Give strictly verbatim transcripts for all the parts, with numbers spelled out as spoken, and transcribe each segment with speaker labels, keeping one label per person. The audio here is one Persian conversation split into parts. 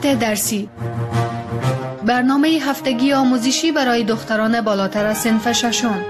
Speaker 1: روایت درسی، برنامه هفتگی آموزشی برای دختران بالاتر از صنف ششم.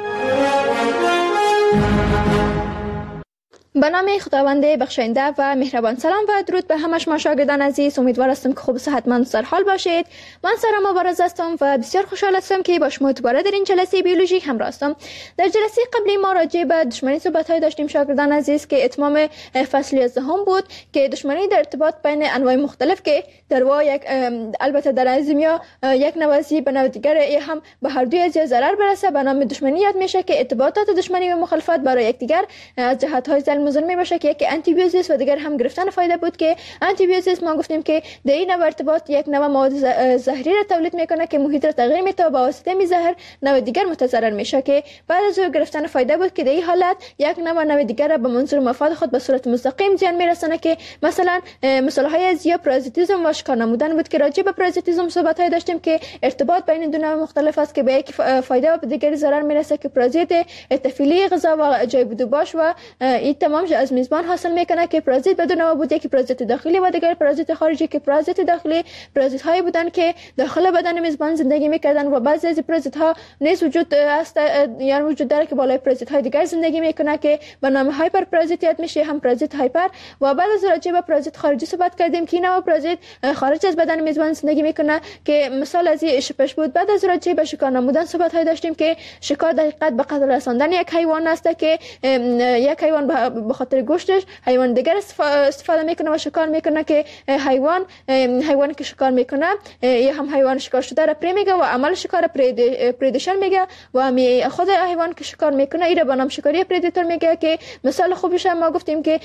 Speaker 2: به نام خداوند بخشنده و مهربان. سلام و درود به همه شما شاگردان عزیز. امیدوار هستم که خوب و صحتمند و سرحال باشید. من سارا مبارز هستم و بسیار خوشحال هستم که با شما دوباره در این جلسه بیولوژی همراه هستم. در جلسه قبلی ما راجع به دشمنی صحبت‌های داشتیم شاگردان عزیز که اتمام فصل یازدهم بود که دشمنی در ارتباط بین انواع مختلف که در واقع یک البته در ازمیا یک نوازی به نوع دیگر هم به هر دوی از ضرر برسه به نام دشمنی یاد میشه که ارتباطات دشمنی و مخالفت برای یکدیگر از جهت‌های ظلم می باشه که یکی آنتی بیوزیس و دیگر هم گرفتن فایده بود که آنتی بیوزیس ما گفتیم که در این نوع ارتباط یک نوع مواد زهری را تولید میکنه که محیط را تغییر میده و با واسطه می زهر نوع دیگر متضرر میشه که بعد از گرفتن فایده بود که در این حالت یک نوع نوع دیگر را به منظور مفاد خود به صورت مستقیم زیان میرسونه که مثلا مثال های از یا پارازیتیسم و شکار نمودن بود که راجع به پارازیتیسم صحبت های داشتیم که ارتباط بین دو نوع مختلف است که به یک فایده و به دیگر ضرر میرسه که پارازیت تفیلی غذا و جای بود باش و این تمام از میزبان حاصل میکنه که پارازیت بدون نوع بود که پارازیت داخلی و دیگر پارازیت خارجی که پارازیت داخلی پارازیت هایی بودن که داخل بدن میزبان زندگی میکردن و بعضی از پارازیت ها نیز وجود است یا وجود داره که بالای پارازیت های دیگر زندگی میکنه که به نام هایپر پارازیت یاد میشه هم پارازیت هایپر. و بعد از راجع به پارازیت خارجی صحبت کردیم که نوع پارازیت خارج از بدن میزبان زندگی میکنه که مثال از این شپش بود. بعد از راجع به شکار نمودن صحبت های داشتیم که شکار در حقیقت به قتل رساندن یک حیوان است که یک حیوان به خاطر گوشتش حیوان دیگر استفاده میکنه و شکار میکنه که حیوان حیوانی که شکار میکنه یا هم حیوان شکار شده را پری میگه و عمل شکار پریدیشن میگه و می خود حیوان که شکار میکنه این را به نام شکاری پریدیتور میگه که مثال خوبش ما گفتیم که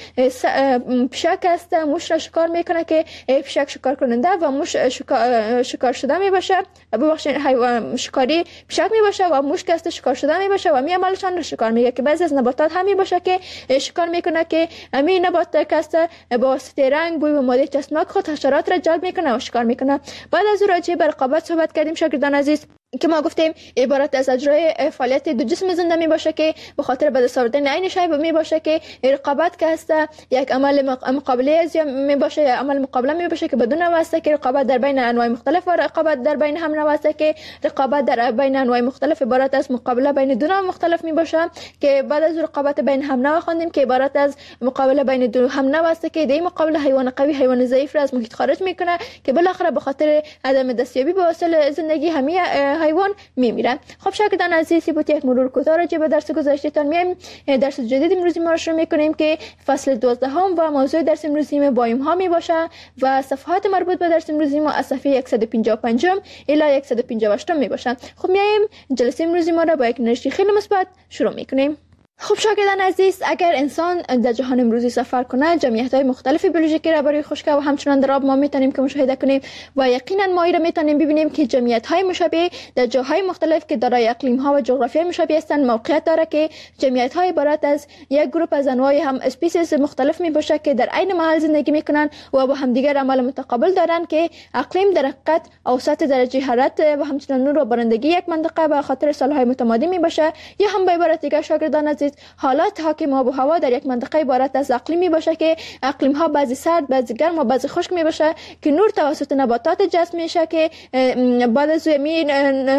Speaker 2: پشک است موش را شکار میکنه که پشک شکار کننده و موش شکار, شکار شده میباشه ببخشید حیوان شکاری پشک میباشه و موش که است شکار شده میباشه و می عملشان را شکار میگه که بعضی از نباتات هم میباشه که شکار میکنه که همین نبات کاسته با واسطه رنگ بوی و ماده چسبناک خود حشرات را جلب میکنه و شکار میکنه. بعد از راجع به رقابت صحبت کردیم شاگردان عزیز که ما گفتیم عبارت از اجرای فعالیت دو جسم زنده می باشه که به خاطر به دست آوردن عین شی می باشه که رقابت که است یک عمل مقابله از می باشه یا عمل مقابله می باشه که بدون واسطه که رقابت در بین انواع مختلف و رقابت در بین هم نواسطه که رقابت در بین انواع مختلف عبارت از مقابله بین دو نوع مختلف می باشه که بعد از رقابت بین هم نوع خواندیم که عبارت از مقابله بین دو هم نواسطه که در مقابله حیوان قوی حیوان ضعیف را از محیط خارج میکنه که بالاخره به خاطر عدم دستیابی به وسایل زندگی همه حیوان میمیرن. خب شاگردان عزیزی بود یک مرور کوتاه راجع به درس گذشتهتان میایم. درس جدید امروزی ما رو شروع میکنیم که فصل دوازدهم و موضوع درس امروزی ما بایم ها می باشه و صفحات مربوط به درس امروزی ما از صفحه صد و پنجاه و پنج الی صد و پنجاه و هشت می باشه. خب میایم جلسه امروزی ما را با یک انرژی خیلی مثبت شروع میکنیم. خب شاگردان عزیز، اگر انسان در جهان امروزی سفر کنه جمعیت‌های مختلف بیولوژیکی را برای خشکی و همچنان در آب ما میتونیم که مشاهده کنیم و یقینا ما را میتونیم ببینیم که جمعیت‌های مشابه در جاهای مختلف که دارای اقلیم‌ها و جغرافیای مشابه هستند موقعیت داره که جمعیت‌های عبارت از یک گروه از انواع هم اسپیسیز مختلف میباشه که در عین محل زندگی میکنن و با همدیگر عمل متقابل دارن که اقلیم در حقیقت اوسط درجه حرارت و همچنان نور و بارندگی یک منطقه به خاطر سال‌های متمادی میباشه یا هم به عبارت دیگر شاگردان عزیز حالات حاکم آب و هوا در یک منطقه عبارت از اقلیمی باشه که اقلیم ها بعضی سرد بعضی گرم و بعضی خشک می باشه که نور توسط نباتات جذب میشه که بعد از این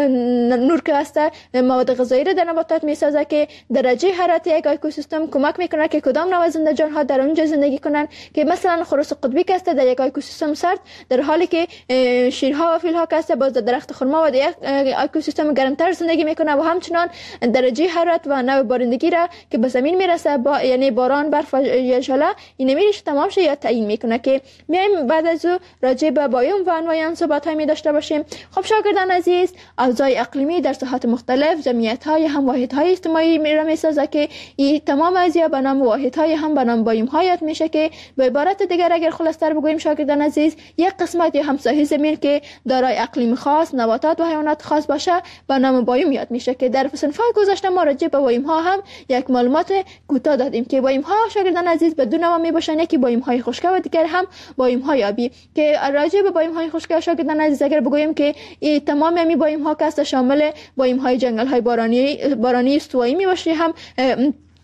Speaker 2: نور که هست مواد غذایی را در نباتات میسازه که درجه حرارت یک اکوسیستم کمک میکنه که کدام نوع زنده جان ها در اونجا زندگی کنن که مثلا خروس قطبی که است در یک اکوسیستم سرد در حالی که شیرها و فیل ها که است باز در درخت خرما و در یک اکوسیستم گرمتر زندگی میکنه و همچنان درجه حرارت و نوع بارندگی را که به زمین میرسه با یعنی باران برف یا ژله این میریش تمام شه یا تعیین میکنه که میایم بعد از او راجع به بایوم و انواع آن صحبت های می داشته باشیم. خب شاگردان عزیز، اوضاع اقلیمی در ساحات مختلف جمعیت های هم واحد های اجتماعی می میسازه که این تمام از یا به نام واحد های هم به نام بایوم ها یاد میشه که به عبارت دیگر اگر خلاصتر بگوییم شاگردان عزیز یک قسمت یا هم ساحه زمین که دارای اقلیم خاص نباتات و حیوانات خاص باشه به نام بایوم یاد میشه که در صنف‌های گذشته ما راجع به بایوم ها هم یک معلومات کوتاه دادیم که بایم ها شاگردان عزیز به دو نوع می باشن، یکی بایم های خشکی و دیگر هم بایم های آبی که راجع به بایم های خشکی شاگردان عزیز اگر بگویم که این تمام می بایم ها که شامل بایم های جنگل های بارانی بارانی استوایی می باشه هم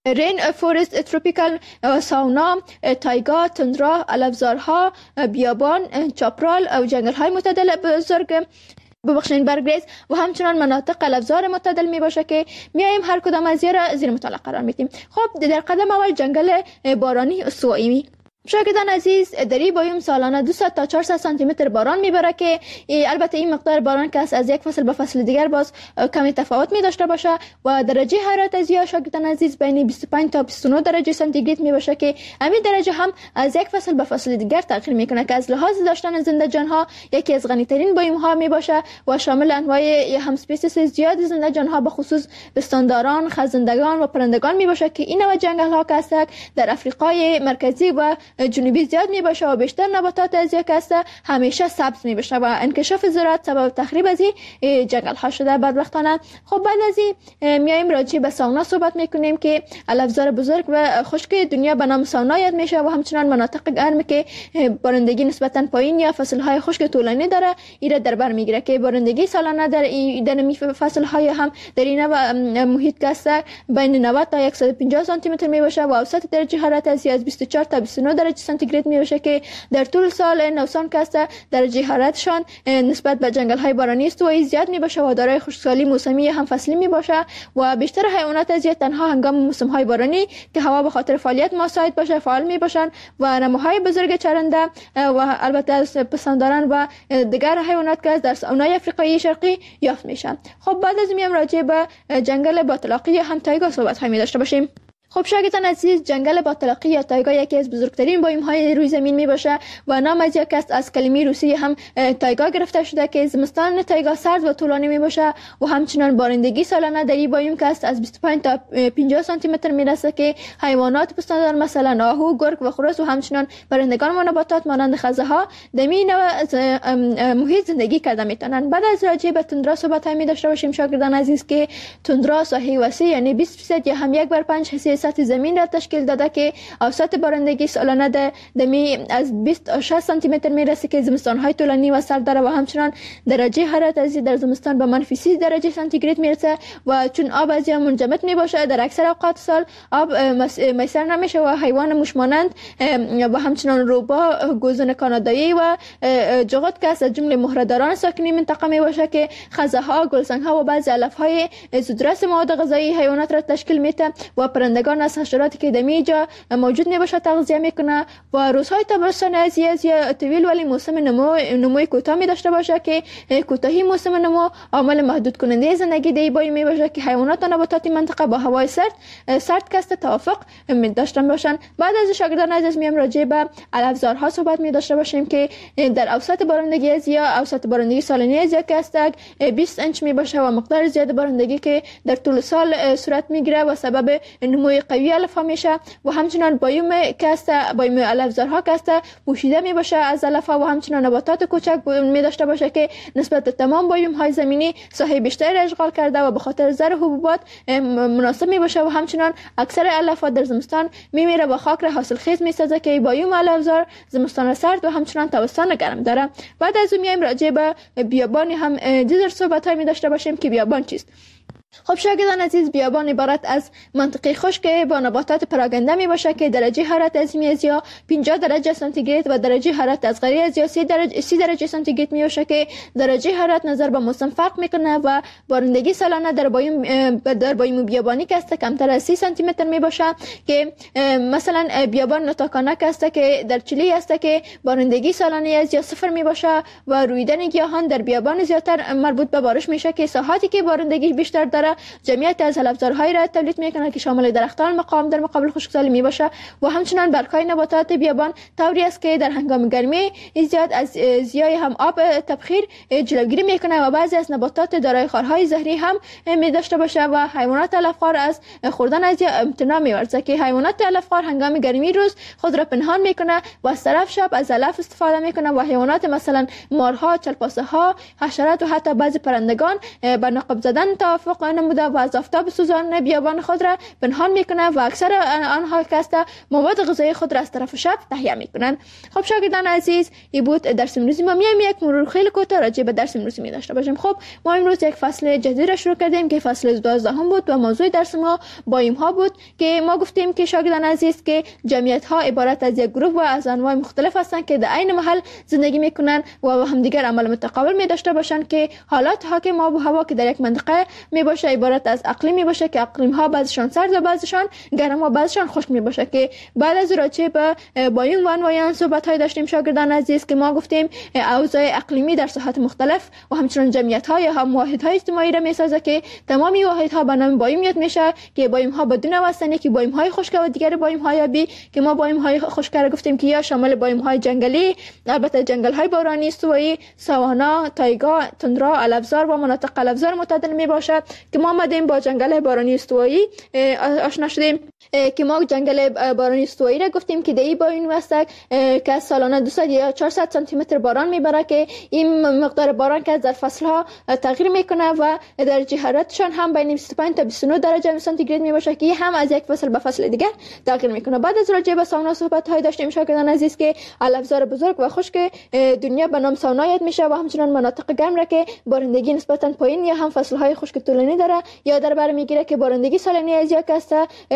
Speaker 2: رین فورست تروپیکال، ساونا، تایگا، تندرا، علفزارها، بیابان، چاپرال و جنگل های معتدل بزرگ ببخشید برگریز و همچنان مناطق علفزار معتدل می باشه که میایم هر کدام از را زیر مطالعه قرار میدیم. خب در قدم اول جنگل بارانی استوایی. شاگردان عزیز، در این بیوم سالانه دویست تا چهارصد سانتی متر باران میبره که البته این مقدار باران که از یک فصل به فصل دیگر باز کمی تفاوت می داشته باشه و درجه حرارت از یا شاگردان عزیز بین بیست و پنج تا بیست و نه درجه سانتیگراد می باشه که همین درجه هم از یک فصل به فصل دیگر تغییر میکنه که از لحاظ داشتن زنده جان ها یکی از غنی ترین بیوم ها می باشه و شامل انواع هم اسپیسیس زیاد زنده جان ها به خصوص پستانداران، خزندگان و پرندگان می باشه که این نوع جنگل ها که در افریقای مرکزی و جنوبی زیاد می باشه و بیشتر نباتات از یک است همیشه سبز می باشه و انکشاف زراعت سبب تخریب از این جنگل ها شده بدبختانه. خب بعد از این میایم راجع به ساونا صحبت میکنیم که علفزار بزرگ و خشک دنیا به نام ساونا یاد میشه و همچنان مناطق گرم که بارندگی نسبتا پایین یا فصل های خشک طولانی داره ایره در بر میگیره که بارندگی سالانه در این فصل های هم در این محیط که بین نود تا صد و پنجاه سانتی متر می باشه و اوسط درجه حرارت از بیست و چهار تا بیست و نه درجه سانتیگراد می باشه که در طول سال نوسان که درجه حرارتشان نسبت به جنگل های بارانی استوایی زیاد می باشه و دارای خشکسالی موسمی هم فصلی می باشه و بیشتر حیوانات از تنها هنگام موسم های بارانی که هوا به خاطر فعالیت مساعد باشه فعال می باشن و نموهای بزرگ چرنده و البته از پستانداران و دیگر حیوانات که در ساونای افریقایی شرقی یافت میشن. خب بعد از میام راجع به جنگل باطلاقی یا هم تایگا صحبت های می داشته باشیم. خب شاگردان عزیز، جنگل باطلاقی یا تایگا یکی از بزرگترین بیوم های روی زمین می باشه و نام از یک است از کلمه روسی هم تایگا گرفته شده که زمستان تایگا سرد و طولانی می باشه و همچنان بارندگی سالانه در این بیوم که است از بیست و پنج تا پنجاه سانتی متر می رسه که حیوانات پستاندار مثلا آهو، گرگ و خروس و همچنان پرندگان و نباتات مانند خزه ها در این محیط زندگی کرده میتونن. بعد از راجع به تندرا صحبت می داشته باشیم شاگردان عزیز که تندرا ساحه وسیع یعنی بیست درصد یا هم یک بر پنج حصه سطح زمین را تشکیل داده که اوسط بارندگی سالانه ده دمی از بیست تا شصت سانتی متر میرسه که زمستان های طولانی و سرد داره و همچنان درجه حرارت از در زمستان به منفی سی درجه سانتیگراد میرسه و چون آب از یا منجمد می باشه در اکثر اوقات سال آب میسر نمیشه و حیوان موشمانند و همچنان روبا، گوزن کانادایی و جغد که از جمله مهره‌داران ساکنی منطقه می باشه که خزه ها، گلسنگ ها و بعضی علف های زودرس مواد غذایی حیوانات را تشکیل میده و پرندگان از حشراتی که دمی جا موجود نباشه تغذیه میکنه و روزهای تابستان از یا طویل ولی موسم نمو نموی کوتاه می داشته باشه که کوتاهی موسم نمو عامل محدود کننده زندگی دی بای می باشه که حیوانات و نباتات منطقه با هوای سرد سرد کست توافق می داشتن باشن. بعد از شاگردان عزیز میام راجع به علفزارها صحبت می داشته باشیم که در اوسط بارندگی از یا اوسط بارندگی سالانه از یا که است بیست انچ می باشه و مقدار زیاد بارندگی که در طول سال صورت میگیره و سبب نموی قوی علف میشه و همچنان بیوم که است بیوم علفزارها که است پوشیده می باشه از علف و همچنان نباتات کوچک می داشته باشه که نسبت به تمام بیوم های زمینی ساحه بیشتری اشغال کرده و به خاطر زر حبوبات مناسب می باشه و همچنان اکثر علفات در زمستان می میره و خاک را حاصل خیز می سازه که بیوم علفزار زمستان سرد و همچنان تابستان گرم داره. بعد از اون میایم راجع به بیابان هم دیگر صحبت های می داشته باشیم که بیابان چیست. خب شاگردان عزیز، بیابان عبارت از منطقه خشک با نباتات پراگنده می باشه که درجه حرارت از از یا پنجاه درجه سانتیگراد و درجه حرارت از غیر از یا سی درجه سی درجه سانتیگراد می باشه که درجه حرارت نظر به موسم فرق میکنه و بارندگی سالانه در بیوم در بیوم بیابانی که است کمتر از سی سانتی متر می باشه که مثلا بیابان نوتاکانا که است که در چیلی است که بارندگی سالانه از یا صفر می باشه و رویدن گیاهان در بیابان زیاتر مربوط به بارش میشه که ساحاتی که بارندگی بیشتر داره جمعیت از علفزارهای را تولید میکنه که شامل درختان مقام در مقابل خشکسالی می باشه و همچنان برگ‌های نباتات بیابان طوری است که در هنگام گرمی زیاد از زیای هم آب تبخیر جلوگیری میکنه و بعضی از نباتات دارای خارهای زهری هم می داشته باشه و حیوانات علفخوار از خوردن از امتناع می‌ورزه که حیوانات علفخوار هنگام گرمی روز خود را پنهان میکنه و از طرف شب از علف استفاده میکنه و حیوانات مثلا مارها، چلپاسه ها، حشرات و حتی بعضی پرندگان به نقب زدن توافق دفاع نموده و از آفتاب سوزان بیابان خود را پنهان میکنه و اکثر آنها که مواد غذایی خود را از طرف شب تهیه میکنن. خب شاگردان عزیز، این بود درس امروزی ما. میایم یک مرور خیلی کوتاه راجع به درس امروزی می داشته باشیم. خب ما امروز یک فصل جدید را شروع کردیم که فصل دوازده هم بود و موضوع درس ما بایم ها بود که ما گفتیم که شاگردان عزیز که جمعیت ها عبارت از یک گروه و از انواع مختلف هستند که در عین محل زندگی میکنن و همدیگر عمل متقابل می داشته باشند که حالات حاکم آب و هوا که در یک منطقه می باشه عبارت از اقلیم می باشه که اقلیم ها بعضشان سرد و بعضشان گرم و بعضشان خشک می باشه. که بعد از راجع به بایم و انواع آن صحبت های داشتیم شاگردان عزیز که ما گفتیم اوضاع اقلیمی در ساحات مختلف و همچنین جمعیت های هم واحد های اجتماعی را می سازه که تمامی واحد ها به نام بایم یاد میشه که بایم ها بدون هستند که بایم های خشک و دیگر بایم های آبی که ما بایم های خشک را گفتیم که یا شامل بایم های جنگلی، البته جنگل های بارانی، استوایی، ساوانا، تایگا، تندرا، علفزار و مناطق علفزار متعدل می باشد که ما آمدیم با جنگل بارانی استوایی آشنا شدیم که ما جنگل بارانی استوایی را گفتیم که دی بایم است که سالانه دویست یا چهارصد سانتی متر باران میبره که این مقدار باران که در فصل ها تغییر میکنه و درجه حرارتشان هم بین بیست و پنج تا بیست و نه درجه سانتی می باشه که هم از یک فصل به فصل دیگر تغییر میکنه. بعد از راجع به ساونا صحبت های داشتیم شاگردان عزیز که علفزار بزرگ و خشک دنیا به نام ساونا یاد میشه و همچنین مناطق گرم را که بارندگی نسبتا پایین یا هم فصل های خشک طولانی داره یا در بر میگیره که بارندگی سالانه از یک است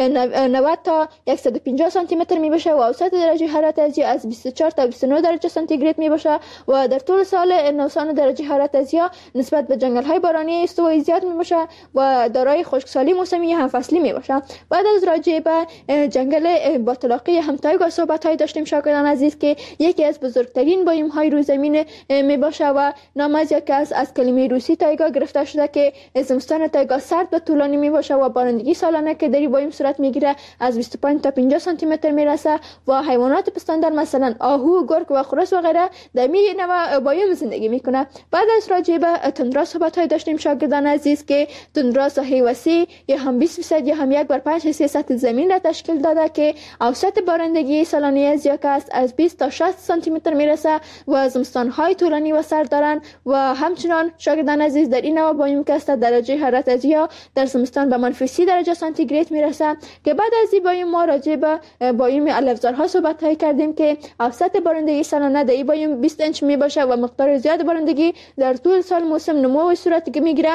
Speaker 2: نود تا صد و پنجاه سانتی متر می باشه و اوسط درجه حرارت از از بیست و چهار تا بیست و نه درجه سانتی می باشه و در طول سال نوسان درجه حرارت از نسبت به جنگل های بارانی استوایی زیاد می باشه و دارای خشکسالی موسمی هم فصلی می باشه. بعد از راجع به جنگل با طلاقی هم تایگا صحبت های داشتیم شاگردان عزیز که یکی از بزرگترین بایم های روی زمین می باشه و نام از یک از از کلمه روسی تایگا گرفته شده که زمستان تایگا سرد و طولانی می باشه و بارندگی سالانه که در بایم صورت میگیره از بیست و پنج تا پنجاه سانتی متر میرسه و حیوانات پستاندار مثلا آهو، گرگ و خرس و غیره در می نوع بایم زندگی میکنه. بعد از راجع به تندرا صحبت های داشتیم شاگردان عزیز که تندرا ساحه وسیع یا هم بیست درصد یا هم یک بر پنج حصه سطح زمین را تشکیل داده که اوسط بارندگی سالانه از یک است از بیست تا شصت سانتی متر میرسه و زمستان های طولانی و سرد دارن و همچنان شاگردان عزیز در این نوع بایم که است درجه حرارت از یا در زمستان به منفی سی درجه سانتیگراد میرسه. که بعد از این بایم ما راجع به بایم علفزارها صحبت های کردیم که اوسط بارندگی سالانه در این بایم بیست انچ می باشه و مقدار زیاد بارندگی در طول سال موسم نمو صورت میگیره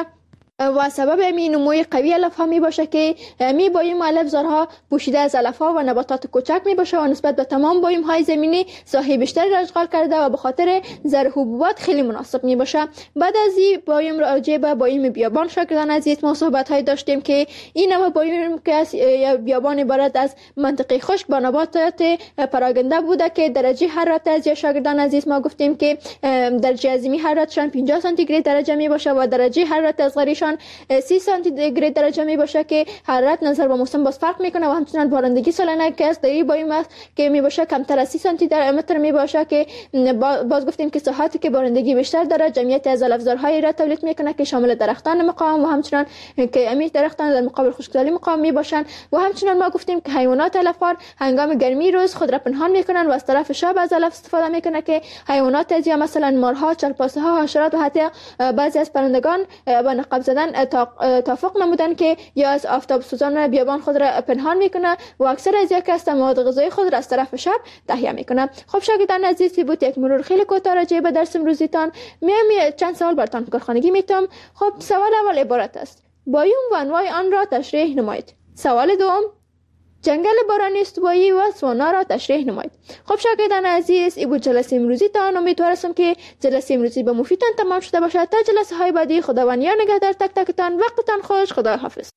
Speaker 2: و سبب امی نموی قوی علف ها می باشه که می بایم علفزارها پوشیده از علف ها و نباتات کوچک می باشه و نسبت به تمام بایم های زمینی ساحه بیشتری را اشغال کرده و به خاطر زرع حبوبات خیلی مناسب می باشه. بعد از این بایم راجع به بایم بیابان شاگردان عزیز ما صحبت های داشتیم که این نوع بایم که بیابان عبارت از منطقه خشک با نباتات پراگنده بوده که درجه حرارت از شاگردان عزیز ما گفتیم که درجه عظیمی حرارتشان پنجاه سانتی درجه می باشه و درجه حرارت اصغریشان سی سانتی درجه می باشه که حرارت نظر به موسم باز فرق میکنه و همچنین بارندگی سالانه که است در این بایم است که می باشه کمتر از سی سانتی متر می باشه که باز گفتیم که ساحاتی که بارندگی بیشتر داره جمعیت از علفزارهای را تولید میکنه که شامل درختان مقاوم و همچنین که امی درختان در مقابل خشکسالی مقاوم می باشن و همچنین ما گفتیم که حیوانات علفخوار هنگام گرمی روز خود را پنهان میکنن و از طرف شب از علف استفاده میکنه که حیوانات از مثلا مارها، چرپاسه ها، حشرات و حتی بعضی از پرندگان با نقاب زدن توافق نمودن که یا از آفتاب سوزان بیابان خود را پنهان میکنه و اکثر از یک از مواد غذایی خود را از طرف شب تهیه میکنه. خب شاگردان عزیز بود یک مرور خیلی کوتاه راجع به درس امروزیتان. میام چند سوال براتون کارخانگی میتم. خب سوال اول عبارت است: بایم و انواع آن را تشریح نمایید. سوال دوم: جنگل بارانی استوایی و ساوانا را تشریح نمایید. خب شاگردان عزیز این بود جلسه امروزی تان. امیدوارم که جلسه امروزی به مفیدتان تمام شده باشد. تا جلسه های بعدی خداوند یار نگهدار تک تکتان. وقتتان خوش. خدا حافظ.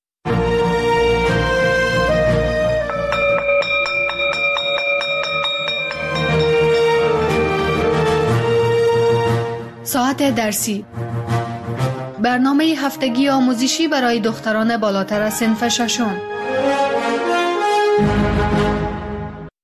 Speaker 1: ساعت درسی، برنامه هفتگی آموزشی برای دختران بالاتر از صنف ششم.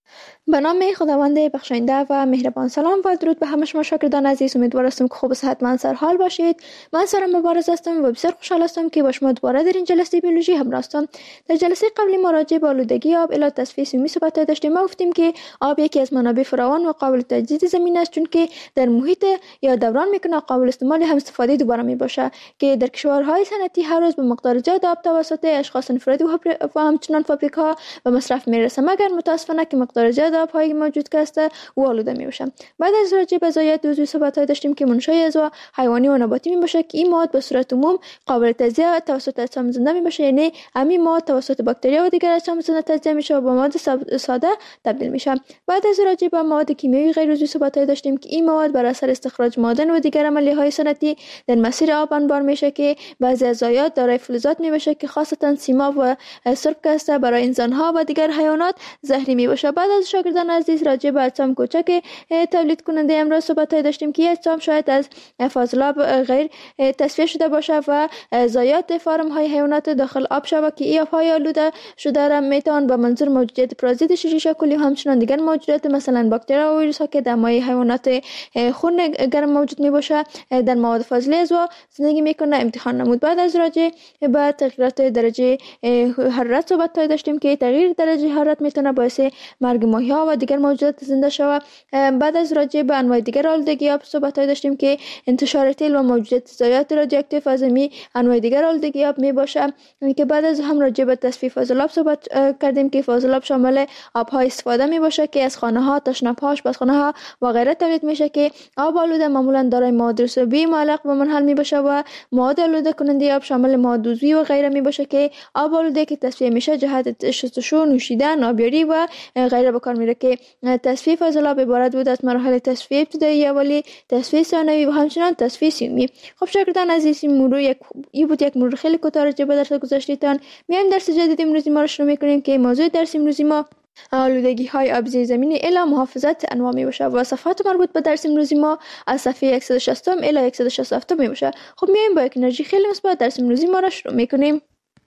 Speaker 2: به نام خداوند بخشاینده و مهربان. سلام و درود به همه شما شاگردان عزیز. امیدوار هستم که خوب و صحتمند سر حال باشید. من سارا مبارز هستم و بسیار خوشحال هستم که با شما دوباره در این جلسه بیولوژی همراه هستم. در جلسه قبلی ما راجع به آلودگی آب الی تصفیه سیمی صحبت داشتیم. ما گفتیم که آب یکی از منابع فراوان و قابل تجدید زمین است، چون که در محیط یا دوران میکنه، قابل استعمال هم استفاده دوباره می باشه، که در کشورهای صنعتی هر روز به مقدار زیاد آب توسط اشخاص انفرادی و همچنان فابریکاها به مصرف میرسه، مگر متاسفانه که مقدار زیاد آب‌های موجود که است و آلوده میباشه. بعد از راجع به ضایعات عضوی صحبت داشتیم که منشأ اعضا حیوانی و نباتی میباشه، که این مواد به صورت عموم قابل تجزیه توسط اجسام زنده میباشه، یعنی همین مواد توسط باکتریا و دیگر اجسام زنده تجزیه میشه و به مواد ساده تبدیل میشه. بعد از راجع به مواد کیمیایی غیر عضوی صحبت داشتیم که این مواد بر اثر استخراج معادن و دیگر عملیه‌های صنعتی در مسیر آب انبار میشه، که بعضی از ضایعات دارای فلزات میباشه که خاصتا سیماب و سرب است برای انسان‌ها و دیگر حیوانات زهری میباشه. بعد از شاگردان عزیز راجع به اجسام کوچک تولید کننده امروز صحبت داشتیم که اجسام شاید از فاضلاب غیر تصفیه شده باشه و ضایعات فارم های حیوانات داخل آب شود، که این آب‌های آلوده شده را میتوان به منظور موجودیت پرازیت شیشه کلی و همچنان دیگر موجودات مثلا باکتریا و ویروس ها که در مایع حیوانات خون گرم موجود میباشه در مواد فاضله اعضا زندگی میکنه امتحان نمود. بعد از راجع به تغییرات درجه حرارت صحبت داشتیم که تغییر درجه حرارت میتونه باعث مرگ ماهی‌ها و دیگر موجودات زنده شود. بعد از راجع به انواع دیگر آلودگی آب صحبت داشتیم که انتشار تیل و موجودیت ضایعات رادیواکتیو از می انواع دیگر آلودگی آب می باشه، که بعد از هم راجع به تصفیه فاضلاب صحبت کردیم که فاضلاب شامل آب‌های استفاده می باشه که از خانه‌ها، تشنه‌ها، آشپزخانه‌ها و غیره تولید میشه، که آب آلوده معمولا دارای مواد رسوبی معلق به منحل می باشه و مواد آلوده کننده آب شامل مواد عضوی و غیره می باشه، که آب آلوده که تصفیه میشه جهت شستشو، نوشیدن، آبیاری و غیره به کار میره، که تصفیه فاضلاب عبارت بود از مراحل تصفیه ابتدایی، اولی، تصفیه ثانوی و همچنان تصفیه سیومی. خب شاگردان عزیز، این مرور یک این بود یک مرور خیلی کوتاه راجع به درس گذشته‌تان. میایم درس جدید امروزی ما رو شروع میکنیم که موضوع درس امروزی ما آلودگی های آب زیر زمینی الی محافظت انواع می باشه و صفحات مربوط به درس امروزی ما از صفحه صد و شصت الی صد و شصت و هفت می باشه. خب میایم با یک انرژی خیلی مثبت درس امروزی ما رو شروع میکنیم.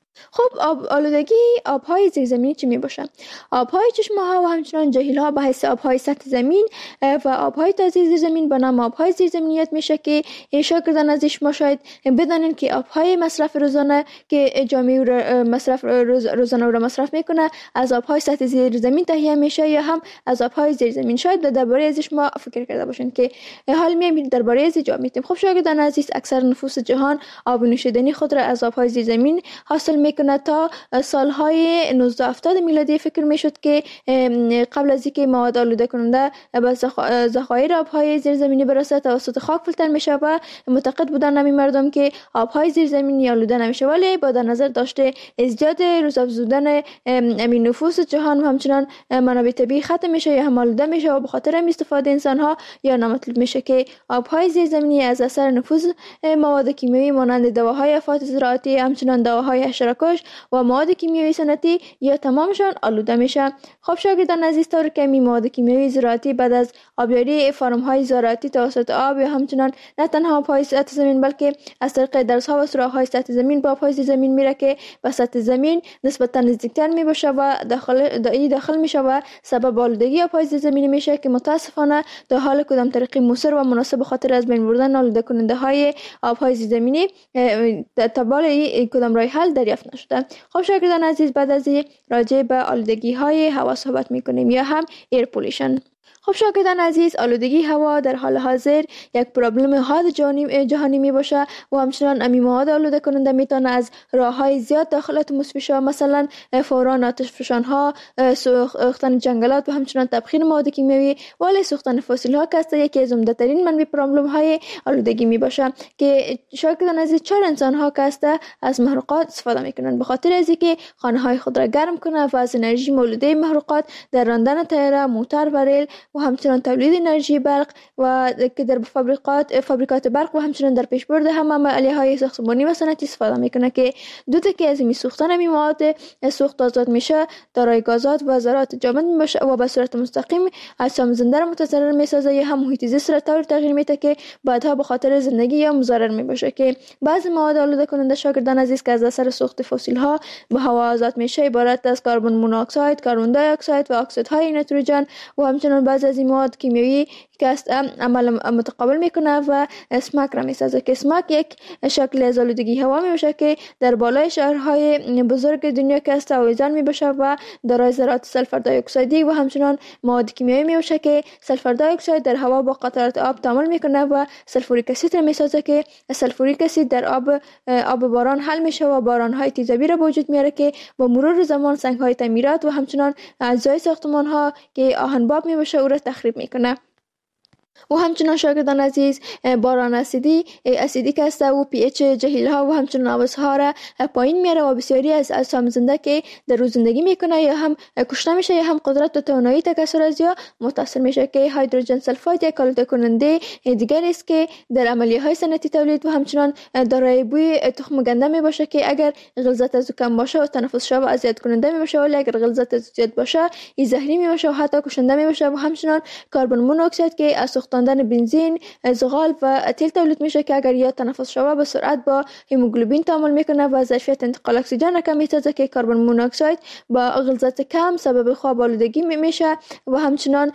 Speaker 2: خب آب آلودگی آب‌های زیرزمینی چی میباشه؟ آب‌های چشمه‌ها و همچنان جهیل‌ها به حیث آب‌های سطح زمین و آب‌های تازه زیر زمین به نام آب‌های زیرزمینیت میشه، که شاگردان ازش ما شاید بدانید که آب‌های مصرف روزانه که جامعه رو مصرف روز روزانه رو مصرف میکنه از آب‌های سطح زیر زمین تهیه میشه یا هم از آب‌های زیر زمین. شاید درباره ازش ما فکر کرده باشین که حال میایم درباره ازش جواب میدیم. خب شاگردان عزیز، اکثر نفوس جهان آب نوشیدنی خود را از آب‌های زیر زمین حاصل میکنه. تا سالهای نوزده هفتاد میلادی فکر میشد که قبل از اینکه مواد آلوده کننده به ذخایر آبهای زیرزمینی برسه توسط خاک فیلتر میشه و معتقد بودن همین مردم که آبهای زیرزمینی آلوده نمیشه، ولی با در نظر داشته ازدیاد روزافزودن امین نفوس جهان و همچنان منابع طبیعی ختم میشه یا هم آلوده میشه و به خاطر هم استفاده انسانها یا نامطلوب میشه، که آبهای زیرزمینی از اثر نفوذ مواد کیمیایی مانند دواهای افات زراعتی، همچنان دواهای حشره‌کش و مواد کیمیایی صنعتی یا تمامشان آلوده میشه. خب شاگردان عزیز، طور که می مواد کیمیایی زراعتی بعد از آبیاری فارم های زراعتی توسط آب یا همچنان نه تنها آبهای سطح زمین بلکه از طریق درزها و سوراخ‌های سطح زمین با آبهای زیر زمین میره، که به سطح زمین نسبتا نزدیکتر میباشه و داخل دایی داخل میشه و سبب آلودگی آبهای زیر زمینی میشه، که متاسفانه در حال کدام طریقی موثر و مناسب خاطر از بین بردن آلوده کننده های آبهای زیر زمینی تبال کدام راه حل دریافت نشده. خب شاگردان عزیز، بعد از راجع به آلودگی های هوا صحبت میکنیم یا هم ایر پولیشن. خب شاگردان عزیز، آلودگی هوا در حال حاضر یک پروبلم حاد جهانی می باشه و همچنان امی مواد آلوده کننده میتونه از راههای زیاد داخل اتمسفر شه، مثلا فوران آتش فشان ها، سوختن جنگلات و همچنان تبخیر مواد کیمیایی، ولی سوختن فسیل ها که یکی از عمده ترین منبع پروبلم های آلودگی می باشه، که شاگردان عزیز چهار انسان ها که از محروقات استفاده میکنن به خاطر از اینکه خانه های خود را گرم کنه و از انرژی مولوده محروقات در راندن طیاره، موتور و ریل و و همچنان تولید انرژی برق و که در فابریکات فابریکات برق و همچنان در پیشبرد هم عملیه‌های ساختمانی و صنعتی استفاده میکنه که دو تکه از این سوختن می مواد سوخت آزاد میشه دارای گازات و ذرات جامد میشه و به صورت مستقیم اجسام زنده را متضرر میسازه یا هم محیط زیست را طور تغییر میده که بعدها به خاطر زندگی یا مضر میباشه که بعضی مواد آلوده کننده شاگردان عزیز که از اثر سوخت فسیل ها به هوا آزاد میشه عبارت از کربن مونوکساید، کربن دی اکساید و اکسیدهای نیتروژن و همچنان بعضی از این مواد کیمیایی که است عمل متقابل میکنه و اسمک را میسازه که اسمک یک شکل از آلودگی هوا میباشه که در بالای شهرهای بزرگ دنیا که است آویزان میباشه و دارای ذرات سلفر دی اکسایدی و همچنان مواد کیمیایی میباشه که سلفر دی اکساید در هوا با قطرات آب تعامل میکنه و سلفوریک اسید را میسازه که سلفوریک اسید در آب آب باران حل میشه و بارانهای تیزابی را به وجود میاره که با مرور زمان سنگهای تعمیرات و همچنان اجزای ساختمان ها که آهنباب میباشه او را تخریب میکنه. و همچنان شاگردان عزیز باران اسیدی اسیدی که است و پی اچ جهیل ها و همچنان آبسها را پایین میاره و بسیاری از اجسام زنده که در روز زندگی میکنه یا هم کشته میشه یا هم قدرت و توانایی تکثر از یا متاثر میشه که هیدروژن سلفاید یک آلوده کننده دیگر است که در عملیه های صنعتی تولید و همچنان دارای بوی تخم گنده میباشه که اگر غلظت از کم باشه و تنفس شو اذیت کننده میباشه ولی اگر غلظت از زیاد باشه این زهری میباشه و حتی کشنده میباشه و همچنان کربن مونوکساید که از سوختاندن بنزین، زغال و تیل تولید میشه که اگر یا تنفس شوه به سرعت با هموگلوبین تعامل میکنه و ظرفیت انتقال اکسیژن کم میسازه که کربن مونوکساید با غلظت کم سبب خواب آلودگی میشه و همچنان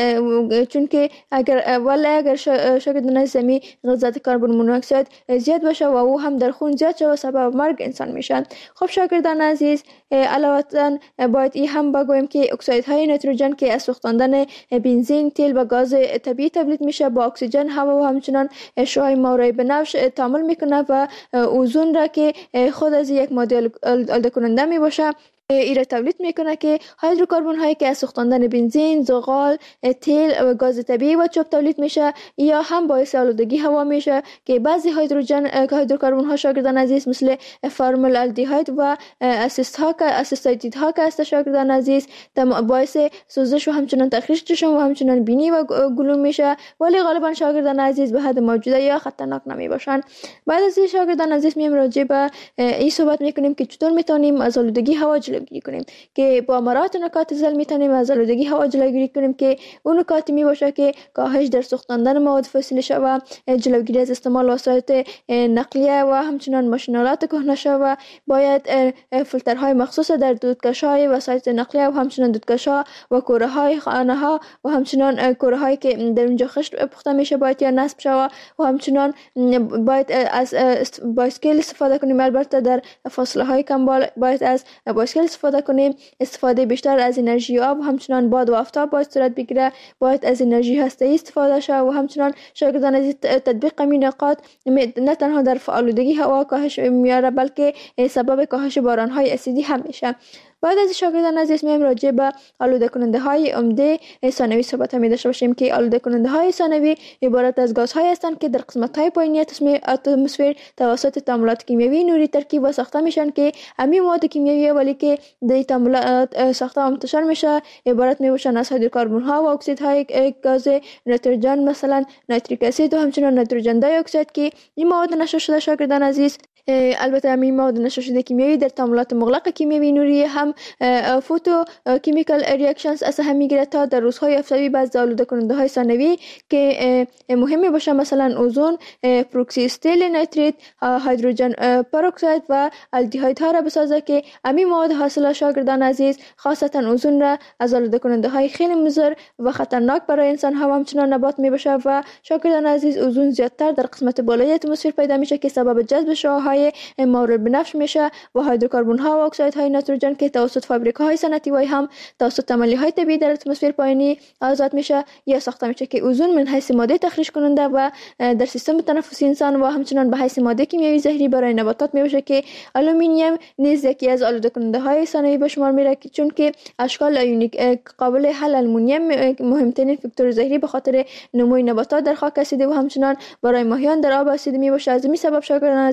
Speaker 2: چون که اگر ولی اگر شاگردان زمین غلظت کربن مونوکساید زیاد باشه و او هم در خون زیاد شوه سبب مرگ انسان میشن. خب شاگردان عزیز علاوه باید این هم بگویم که اکسیدهای نیتروژن که از سوختاندن بنزین، تیل و گاز طبیعی تولید میشه با اکسیژن، هوا و همچنان شعاع مورای بنفش تعامل میکنه و اوزون را که خود از یک ماده آلوده کننده میباشه ایره تولید میکنه که هیدروکربن هایی که از سوختاندن بنزین، زغال، تیل و گاز طبیعی و چوب تولید میشه یا هم باعث آلودگی هوا میشه که بعضی هیدروژن هیدروکربن ها شاگردان عزیز مثل فرمل الدیهاید و اسیست ها که اسیستاید ها که است شاگردان عزیز باعث سوزش و همچنان تخریش چشم و همچنان بینی و گلوم میشه ولی غالبا شاگردان عزیز به حد موجوده یا خطرناک نمی باشن. بعد از این شاگردان عزیز میام راجع به این صحبت میکنیم که چطور میتونیم از آلودگی هوا جلوگیری کنیم که با مراعات نکات زل میتونیم از آلودگی هوا جلوگیری کنیم که اون نکاتی می باشه که کاهش در سوختاندن مواد فسیلی شوه، جلوگیری از استعمال وسایل نقلیه و همچنان ماشینالات کهنه شوه، باید فیلترهای مخصوص در دودکش‌های وسایل نقلیه و همچنان دودکش‌ها و کوره‌های خانه ها و همچنان کوره‌هایی که در اونجا خشت پخته میشه باید یا نصب شوه و همچنان باید از بایسکل استفاده کنیم. البته در فاصله های کم باید از بایسکل استفاده کنیم. استفاده بیشتر از انرژی آب و همچنان باد و آفتاب باید صورت بگیره. باید از انرژی هسته‌ای استفاده شه و همچنان شاگردان از تطبیق این نکات نه تنها در آلودگی هوا کاهش میاره بلکه سبب کاهش باران‌های اسیدی هم میشه. بعد از شاگردان عزیز میایم راجع به آلوده کننده های عمده ثانوی صحبت می داشته باشیم که آلوده کننده های ثانوی عبارت از گازهای هستند که در قسمت های پایینی اتمسفر توسط تعاملات کیمیایی نوری ترکیب و ساخته میشن که همین مواد کیمیایی ولی که در تعاملات ساخته و منتشر میشه عبارت می باشن از هیدروکربن ها و اکسیدهای گاز نیتروژن مثلا نیتریک اسید و همچنان نیتروژن دی اکساید که این مواد نشر شده شاگردان عزیز. البته همین مواد نشر شده کیمیایی در تعاملات مغلق کیمیایی نوری هم فوتو کیمیکال ریاکشنز از هم میگیره تا در روزهای آفتابی بعضی آلوده کننده های ثانوی که مهمی باشه مثلا اوزون، پروکسی استیل نیتریت، هیدروژن پروکساید و الدیهاید ها را بسازه که همین مواد حاصل شاگردان عزیز خاصتا اوزون را از آلوده کننده های خیلی مضر و خطرناک برای انسان ها و همچنان نبات میباشه و شاگردان عزیز اوزون زیادتر در قسمت بالای اتمسفر پیدا میشه که سبب جذب شعاعهای مورد بنفش میشه و هیدروکربن ها و اکسیدهای نیتروژن که توسط فابریکاهای صنعتی و هم توسط عملیه‌های طبیعی در اتمسفر پایینی آزاد میشه یا ساخته میشه که اوزون من حیث ماده تخریش کننده و در سیستم تنفسی انسان و همچنان به حیث ماده کیمیایی زهری برای نباتات میشه که آلومینیوم نیز یکی از آلوده کننده های ثانوی به شمار میره چون که اشکال ایونیک قابل حل آلومینیوم مهمترین فاکتور زهری به خاطر نموی نباتات در خاک اسیدی و همچنان برای ماهیان در آب اسیدی میباشه. از این سبب شاگردان عزیز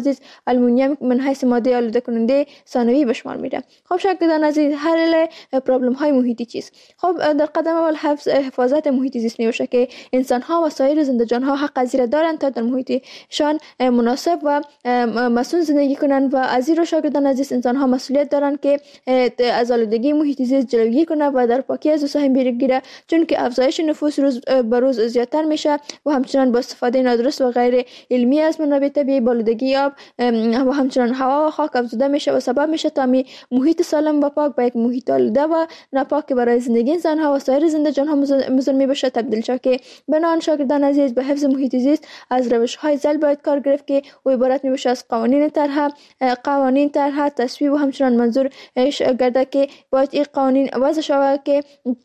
Speaker 2: آلومینیوم من حیث ماده آلوده کننده ثانوی به شمار میره. خب شاگردان عزیز، حل پرابلم های محیطی چیست؟ خب در قدم اول حفظ حفاظت محیط زیست میباشه که انسان ها و سایر زنده جان ها حق از دارند تا در محیطشان مناسب و مسئول زندگی کنند و از این رو شاگردان عزیز انسان ها مسئولیت دارند که از آلودگی محیط زیست جلوگیری کنند و در پاکی از سهم بگیره، چون که افزایش نفوس روز به روز زیادتر میشه و همچنان با استفاده نادرست و غیر علمی از منابع طبیعی آلودگی آب و همچنان هوا و خاک افزوده میشه و سبب میشه تا می محیط سالم و پاک به یک محیط آلوده و ناپاک برای زندگی انسان ها و سایر زنده جان ها مضر میباشه تبدیل شد. که بنابراین شاگردان عزیز به حفظ محیط زیست از روش های زل باید کار گرفت که او عبارت میباشه از قوانین طرح قوانین طرح تصویب و همچنان منظور گرده که باید این قوانین وضع شود که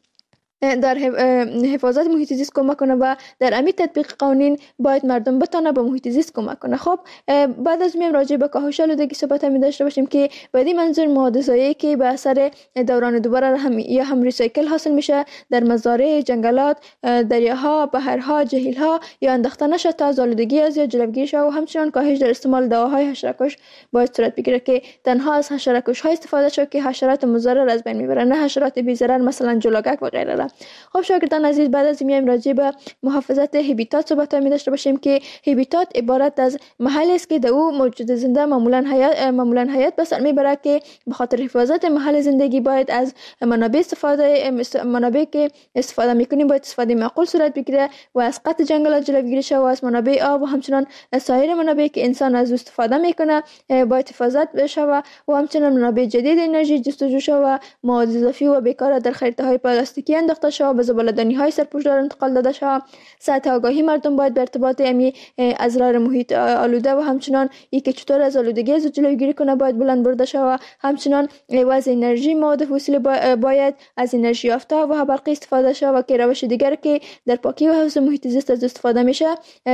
Speaker 2: در حفاظت محیط زیست کمک کنه و در امی تطبیق قوانین باید مردم بتونه به محیط زیست کمک کنه. خب بعد از میم راجع به کاهش آلودگی صحبت می داشته باشیم که بعدی منظور مواد ضایعی که به اثر دوران دوباره هم یا هم ریسایکل حاصل میشه در مزارع، جنگلات، دریاها، بحرها، جهیلها یا انداخته نشه تا از آلودگی از یا جلوگیری شه و همچنان کاهش در استعمال دواهای حشره‌کش باید صورت بگیره که تنها از حشره‌کش ها استفاده شه که حشرات مضر از بین میبرن، نه حشرات بی ضرر مثلا جلوگک و غیره. خب شاگردان عزیز، بعد از میایم راجع به محافظت هبیتات صحبت می داشته باشیم که هبیتات عبارت از محلی است که در او موجود زنده معمولا حیات معمولا حیات به سر میبره که به خاطر حفاظت محل زندگی باید از منابع استفاده منابع که استفاده میکنیم باید استفاده معقول صورت بگیره و از قطع جنگلات جلوگیری شه و از منابع آب و همچنان سایر منابعی که انسان از استفاده میکنه باید حفاظت بشه و همچنان منابع جدید انرژی جستجو شه و مواد اضافی و بیکار در خریطه های پلاستیکی انداخته شه به زباله‌دانی های سرپوشدار انتقال داده شود. سطح آگاهی مردم باید به ارتباط امی اضرار محیط آلوده و همچنان ای که چطور از آلودگی از جلوگیری کنه باید بلند برده شود. همچنان وضع انرژی مواد فسیل باید از انرژی یافته و برقی استفاده شود و که روش دیگر که در پاکی و حفظ محیط زیست از استفاده میشه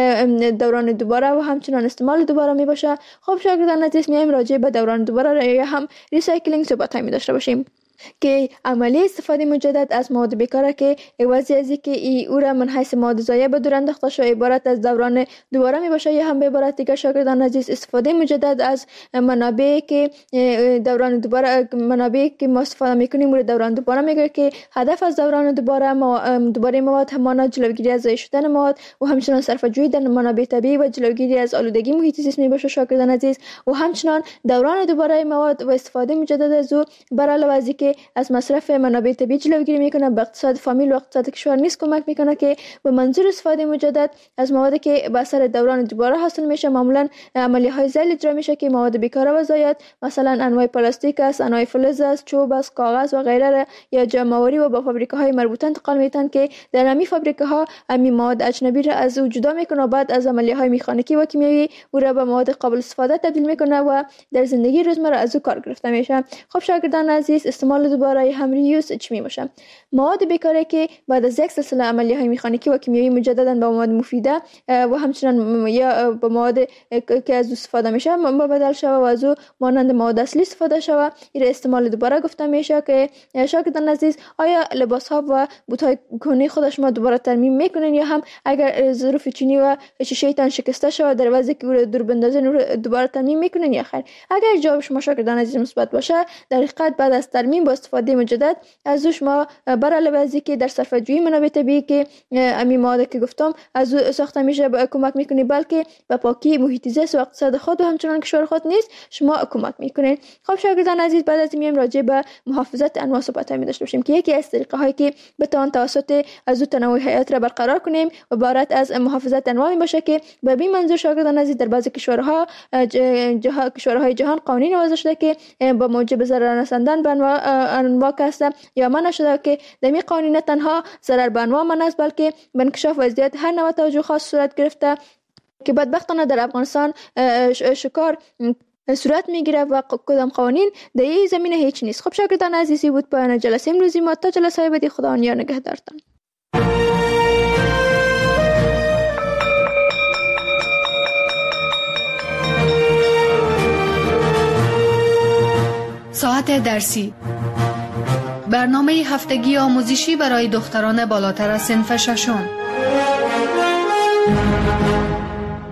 Speaker 2: دوران دوباره و همچنان استعمال دوباره می باشه. خب شاگردان عزیز، میایم راجع به دوران دوباره یا هم ریسایکلینگ صحبت می داشته باشیم که عملی استفاده مجدد از مواد بیکاره که عوضی از اینکه ای او را من حیث مواد ضایع به دور انداخته شده عبارت از دوران دوباره می باشه یا هم به عبارت دیگر شاگردان عزیز استفاده مجدد از منابع که دوران دوباره منابع که ما استفاده میکنیم مورد دوران دوباره میگه که هدف از دوران دوباره دوباره مواد همانا جلوگیری از ضایع شدن مواد و همچنان صرفه‌جویی در منابع طبیعی و جلوگیری از آلودگی محیط زیست می باشه شاگردان عزیز و همچنان دوران دوباره مواد و استفاده مجدد از او بر علاوه از اینکه از مصرف منابع طبیعی جلوگیری میکنه به اقتصاد فامیل و اقتصاد کشور نیز کمک میکنه که به منظور استفاده مجدد از موادی که به اثر دوران دوباره حاصل میشه معمولا عملی های ذیل اجرا میشه که مواد بیکاره و ضایع مثلا انواع پلاستیک است، انواع فلز است، چوب است، کاغذ و غیره یا جمع‌آوری و به فابریکه های مربوطه انتقال میتن که در همین فابریکه ها همین مواد اجنبی را از او جدا میکنه و بعد از عملی های میخانیکی و کیمیایی او را به مواد قابل استفاده تبدیل میکنه و در زندگی روزمره از او کار گرفته میشه. خب شاگردان عزیز، استعمال دوباره هم ریوز چی می باشه؟ مواد بیکاره که بعد از یک سلسله عملی های میخانیکی و کیمیایی مجددا به مواد مفیده و همچنان یا به مواد که از استفاده میشه بدل شوه و از او مانند مواد اصلی استفاده شوه، این استعمال دوباره گفته میشه. که شاگردان عزیز، آیا لباس ها و بوت های کهنه خود شما دوباره ترمیم میکنین یا هم اگر ظروف چینی و شیشه تان شکسته شوه در وضعی که او دور بندازین دوباره ترمیم میکنین یا خیر؟ اگر جواب شما شاگردان عزیز مثبت باشه، در حقیقت بعد از ترمیم با استفاده مجدد از او شما بر علاوه از اینکه در صرفه‌جویی منابع طبیعی که امی مواد که گفتم از او ساخته میشه کمک میکنی، بلکه به پاکی محیط زیست و اقتصاد خود و همچنان کشور خود نیز شما کمک میکنین. خب شاگردان عزیز، بعد از میایم راجع به محافظت انواع صحبت می داشته باشیم که یکی از طریقه هایی که بتوان توسط از او تنوع حیات را برقرار کنیم عبارت از محافظت انواع می باشه که به این منظور شاگردان عزیز در بعضی کشورها جه... کشورهای جهان قوانین وضع شده که با موجب ضرر رساندن به انواع انواع هست یا منع شده که در این قوانین تنها ضرر به انواع منع است، بلکه به انکشاف وضعیت هر نوع توجه خاص صورت گرفته که بدبختانه در افغانستان شکار صورت میگیره و کدام قوانین در این زمینه هیچ نیست. خب شاگردان عزیزی بود پایان جلسه امروزی ما. تا جلسه های بعدی خدا یا نگهدارتان.
Speaker 1: ساعت درسی، برنامه هفتگی آموزشی برای دختران بالاتر از صنف ششم.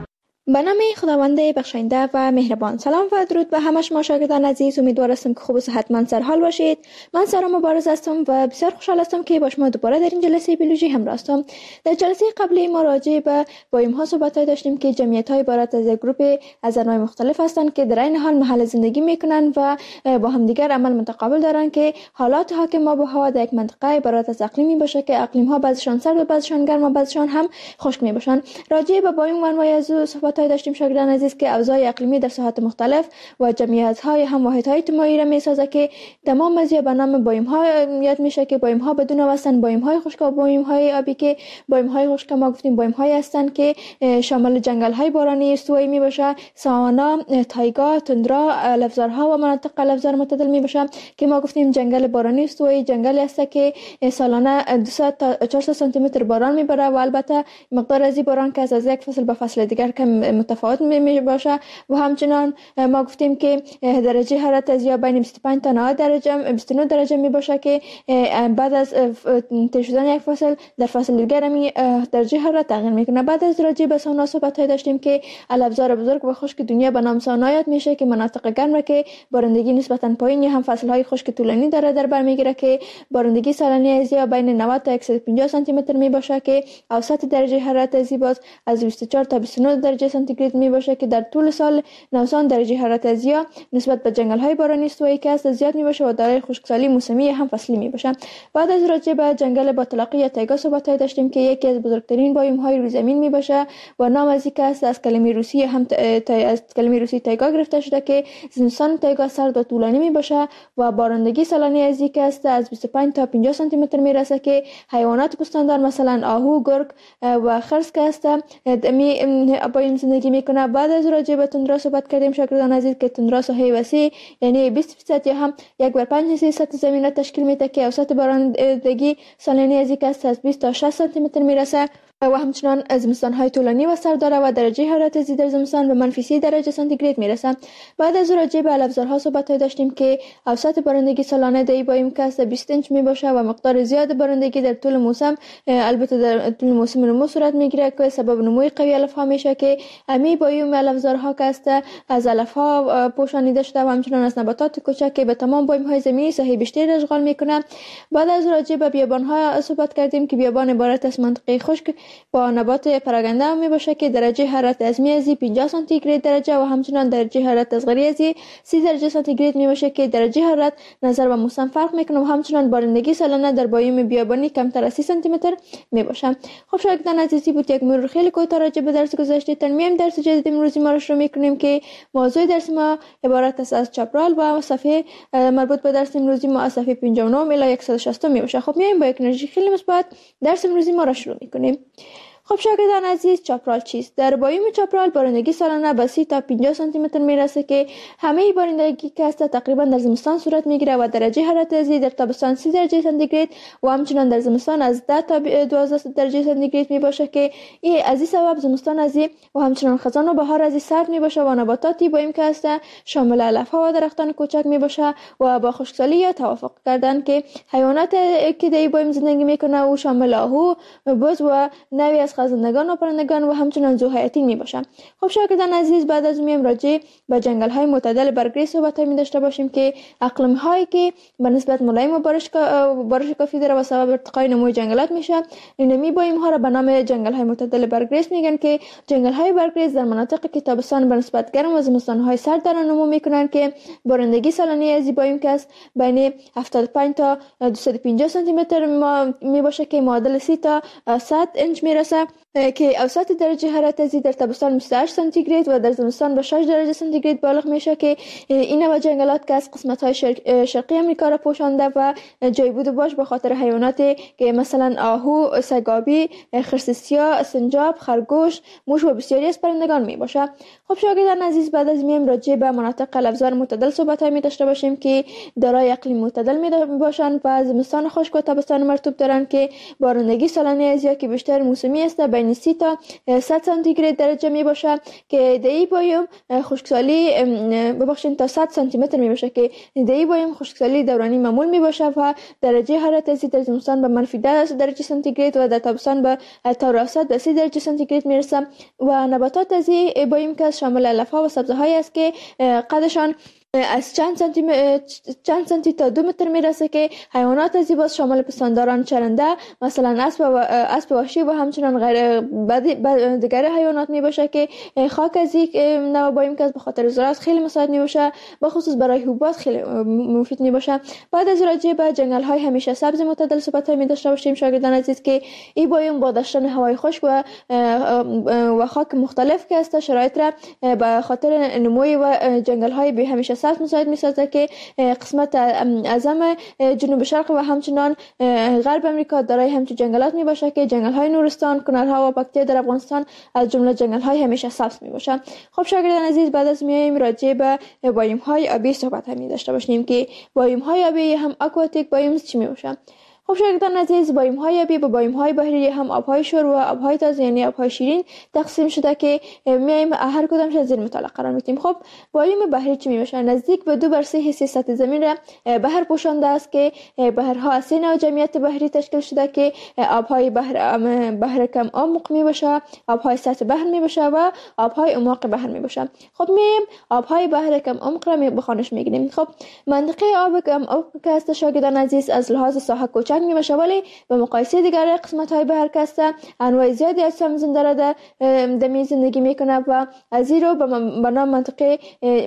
Speaker 2: به نام خداوند بخشاینده و مهربان. سلام و درود به همه شما شاگردان عزیز. امیدوار هستم که خوب و صحتمند سر حال باشید. من سارا مبارز هستم و بسیار خوشحال هستم که با شما دوباره در این جلسه بیولوژی همراه هستم. در جلسه قبلی ما راجع به بایوم ها صحبت داشتیم که جمعیت های عبارت از یک گروه از انواع مختلف هستند که در این حال محل زندگی میکنن و با همدیگر عمل متقابل دارن که حالات حاکم ما به هوا در یک منطقه عبارت از اقلیمی باشه که اقلیم ها بعضیشان سرد و بعضیشان گرم و بعضیشان هم خشک می باشن. راجع به بایوم و انواع از صحبت داشتیم شاگردان عزیز که اوضاع اقلیمی در ساحات مختلف و جمعیت های هم واحد های اجتماعی را میسازه که تمام از به نام بایوم ها یاد میشه که بایوم ها بدون واسن بایوم های خشک و بایوم های آبی که بایوم های خشک ما گفتیم بایوم های هستند که شامل جنگل های بارانی استوایی می باشه، ساوانا، تایگا، تندرا، لفظارها و مناطق لفظار معتدل می باشه که ما گفتیم جنگل بارانی استوایی جنگلی است که سالانه دویست تا چهارصد سانتی متر باران میبره و البته مقدار از باران که از یک فصل به فصل دیگر کم متفاوت می باشه و همچنان ما گفتیم که درجه حرارت از یا بین بیست و پنج تا نود درجه بیست و نه درجه می باشه که بعد از طی شدن یک فصل در فصل دیگر می درجه حرارت تغییر میکنه. بعد از راجع به ساونا صحبت داشتیم که الابزار بزرگ و خشک دنیا به نام ساونا یاد میشه که مناطق گرم که بارندگی نسبتا پایین هم فصل های خشک طولانی داره در بر میگیره که بارندگی سالانه از یا بین نود تا صد و پنجاه سانتی متر می باشه که اوسط درجه حرارت از باز از بیست و چهار تا بیست و نه درجه سانتیگراد می باشه که در طول سال نوسان درجه حرارت از یا نسبت به جنگل های بارانی استوایی که است زیاد می باشه و دارای خشکسالی موسمی هم فصلی می باشه. بعد از راجع به جنگل باطلاقی یا تایگا صحبت داشتیم که یکی از بزرگترین بایوم های روی زمین می باشه و نام از اینکه است از کلمه روسی هم از کلمه روسی تایگا گرفته شده که زمستان تایگا سرد و طولانی می باشه و بارندگی سالانه از اینکه است از بیست و پنج تا پنجاه سانتی متر می رسه که حیوانات پستاندار مثلا آهو، گرگ و خرس که است می بایوم زندگی میکنه. بعد از راجع به تندرا صحبت کردیم شاگردان عزیز که تندرا ساحه وسیع یعنی بیست فیصد یا هم یک بر پنج حصه سطح زمین را تشکیل میده که اوسط بارندگی سالانه از اینکه از بیست تا شصت سانتی متر میرسه و همچنان زمستان های طولانی و سرد داره و درجه حرارت زی در زمستان به منفی سی درجه سانتیگراد میرسه. بعد از راجع به الابزارها صحبت داشتیم که اوسط بارندگی سالانه در بایوم که بیست اینچ می باشه و مقدار زیاد بارندگی در طول موسم البته در طول موسم نمو صورت میگیره که سبب نموی قوی علف ها میشه که امی بایوم الابزارها که است از علف ها پوشانیده شده و همچنان از نباتات کوچک که به تمام بایوم های زمینی ساحه بیشتری اشغال میکنه. بعد از راجع به بیابان ها صحبت کردیم که بیابان عبارت از منطقه خشک با نبات پراگنده می باشه که درجه حرارت از میازی پنجاه سانتیگراد درجه و همچنان درجه حرارت از غریزی سی درجه سانتیگراد می باشه که درجه حرارت نظر به موسم فرق میکنه و همچنان بارندگی سالانه در بایوم بیابانی کمتر از سی سانتی متر می باشه. خب شاگردان عزیزی بود یک مرور خیلی کوتاه راجع به درس گذشته. ترمیم درس جدید امروزی ما رو شروع میکنیم که موضوع درس ما عبارت است از چاپرال و صفحه مربوط به درس امروزی ما از صفحه پنجاه و نه الی صد و شصت می باشه. خب میایم با یک انرژی خیلی مثبت درس امروزی ما رو شروع میکنیم. خب شاگردان عزیز چاپرال چیست؟ در بایوم چاپرال بارندگی سالانه به سی تا پنجاه سانتی متر میرسه که همه بارندگی که است تقریبا در زمستان صورت میگیره و درجه حرارت از در تابستان سی درجه سانتیگراد و همچنان در زمستان از ده تا دوازده درجه سانتیگراد می باشه که این از این سبب زمستان از و همچنان خزان و بهار از سرد می باشه و نباتاتی بایوم که است شامل علف ها و درختان کوچک می باشه و با خشکسالی یا توافق کردن که حیوانات که در بایوم زندگی میکنه و شامل آهو، بز و نوعی از خزندگان و پرندگان و همچنان ذوحیاتین می باشن. خب شاگردان عزیز بعد از میم راجع به جنگل های معتدل برگری صحبت می داشته باشیم که اقلیم هایی که به نسبت ملایم و بارش بارش کافی داره و سبب ارتقای نموی جنگلات میشه اینمی بایوم ها را به نام جنگل های معتدل برگریز میگن که جنگل های برگریز در مناطق که تابستان به نسبت گرم و زمستان های سرد دارن نمو میکنن که بارندگی سالانه از بایوم که است بین هفتاد و پنج تا دویست و پنجاه سانتی متر می باشه که معادل سی تا صد اینچ میرسه که اوسط درجه حرارت از در تابستان بیست و هشت سانتیگراد و در زمستان به شش درجه سانتیگراد بالغ میشه که این نوع جنگلات که از قسمت های شرق شرقی آمریکا را پوشانده و جای بود باش به خاطر حیواناتی که مثلا آهو، سگابی، خرس سیاه، سنجاب، خرگوش، موش و بسیاری از پرندگان می باشه. خب شاگردان عزیز بعد از میم راجع به مناطق الابزار معتدل صحبت می داشته باشیم که دارای اقلیم معتدل می باشند و زمستان خشک و تابستان مرطوب دارند که بارندگی سالانه از یا که بیشتر موسمی است است بین سی تا صد سانتیگراد درجه می باشه که در این بایم خشکسالی ببخشید تا صد سانتی متر می باشه که در این بایم خشکسالی دورانی معمول می باشه و درجه حرارت از در زمستان به منفی ده درجه سانتیگراد و در تابستان به تا راست به سی درجه سانتیگراد می رسه و نباتات از این بایم که شامل علفها و سبزه های است که قدشان از چند سانتی م... چند سانتی تا دو متر میرسه که حیوانات از باز شامل پستانداران چرنده مثلا اسب و اسب وحشی و همچنان غیر بعد دیگر حیوانات می باشه که خاک از یک نوع بایم که به خاطر زراعت خیلی مساعد می باشه به خصوص برای حبوبات خیلی مفید می باشه. بعد از راجع به جنگل های همیشه سبز معتدل صحبت می داشته باشیم شاگردان عزیز که این بایم با داشتن هوای خشک و و خاک مختلف که است شرایط را به خاطر نموی و جنگل های به همیشه سبز مساعد می‌سازه که قسمت اعظم جنوب شرق و همچنان غرب امریکا دارای همچین جنگلات می باشه که جنگل‌های نورستان، کنارها و پکتیا در افغانستان از جمله جنگل‌های همیشه سبز می باشه. خب شاگردان عزیز بعد از میایم راجع به بایم‌های آبی صحبت هم داشته باشیم که بایم‌های آبی هم آکواتیک بایمز چی می باشه. خب شاگردان عزیز بایم‌های آبی به بایم‌های بحری هم آب‌های شور و آب‌های تازه یعنی آب‌های شیرین تقسیم شده که میایم هر کدامش از زیر مطالعه قرار میدیم. خب بایم بحری چی میباشه؟ نزدیک به دو بر سه حصه سطح زمین را بحر پوشانده است که بحرها از سه نوع جمعیت بحری تشکیل شده که آب‌های بحر بحر کم عمق میباشه، آب‌های سطح بحر میباشه و آب‌های اعماق بحر میباشه. خب میایم آب‌های بحر کم عمق را به خوانش میگیریم. خب منطقه آب کم عمق که است شاگردان عزیز از لحاظ ساحه کوچک می باشه ولی به مقایسه دیگر قسمت های بحر کسته انواع زیادی از سم زنده را در دمی زندگی میکنه و از این رو به نام منطقه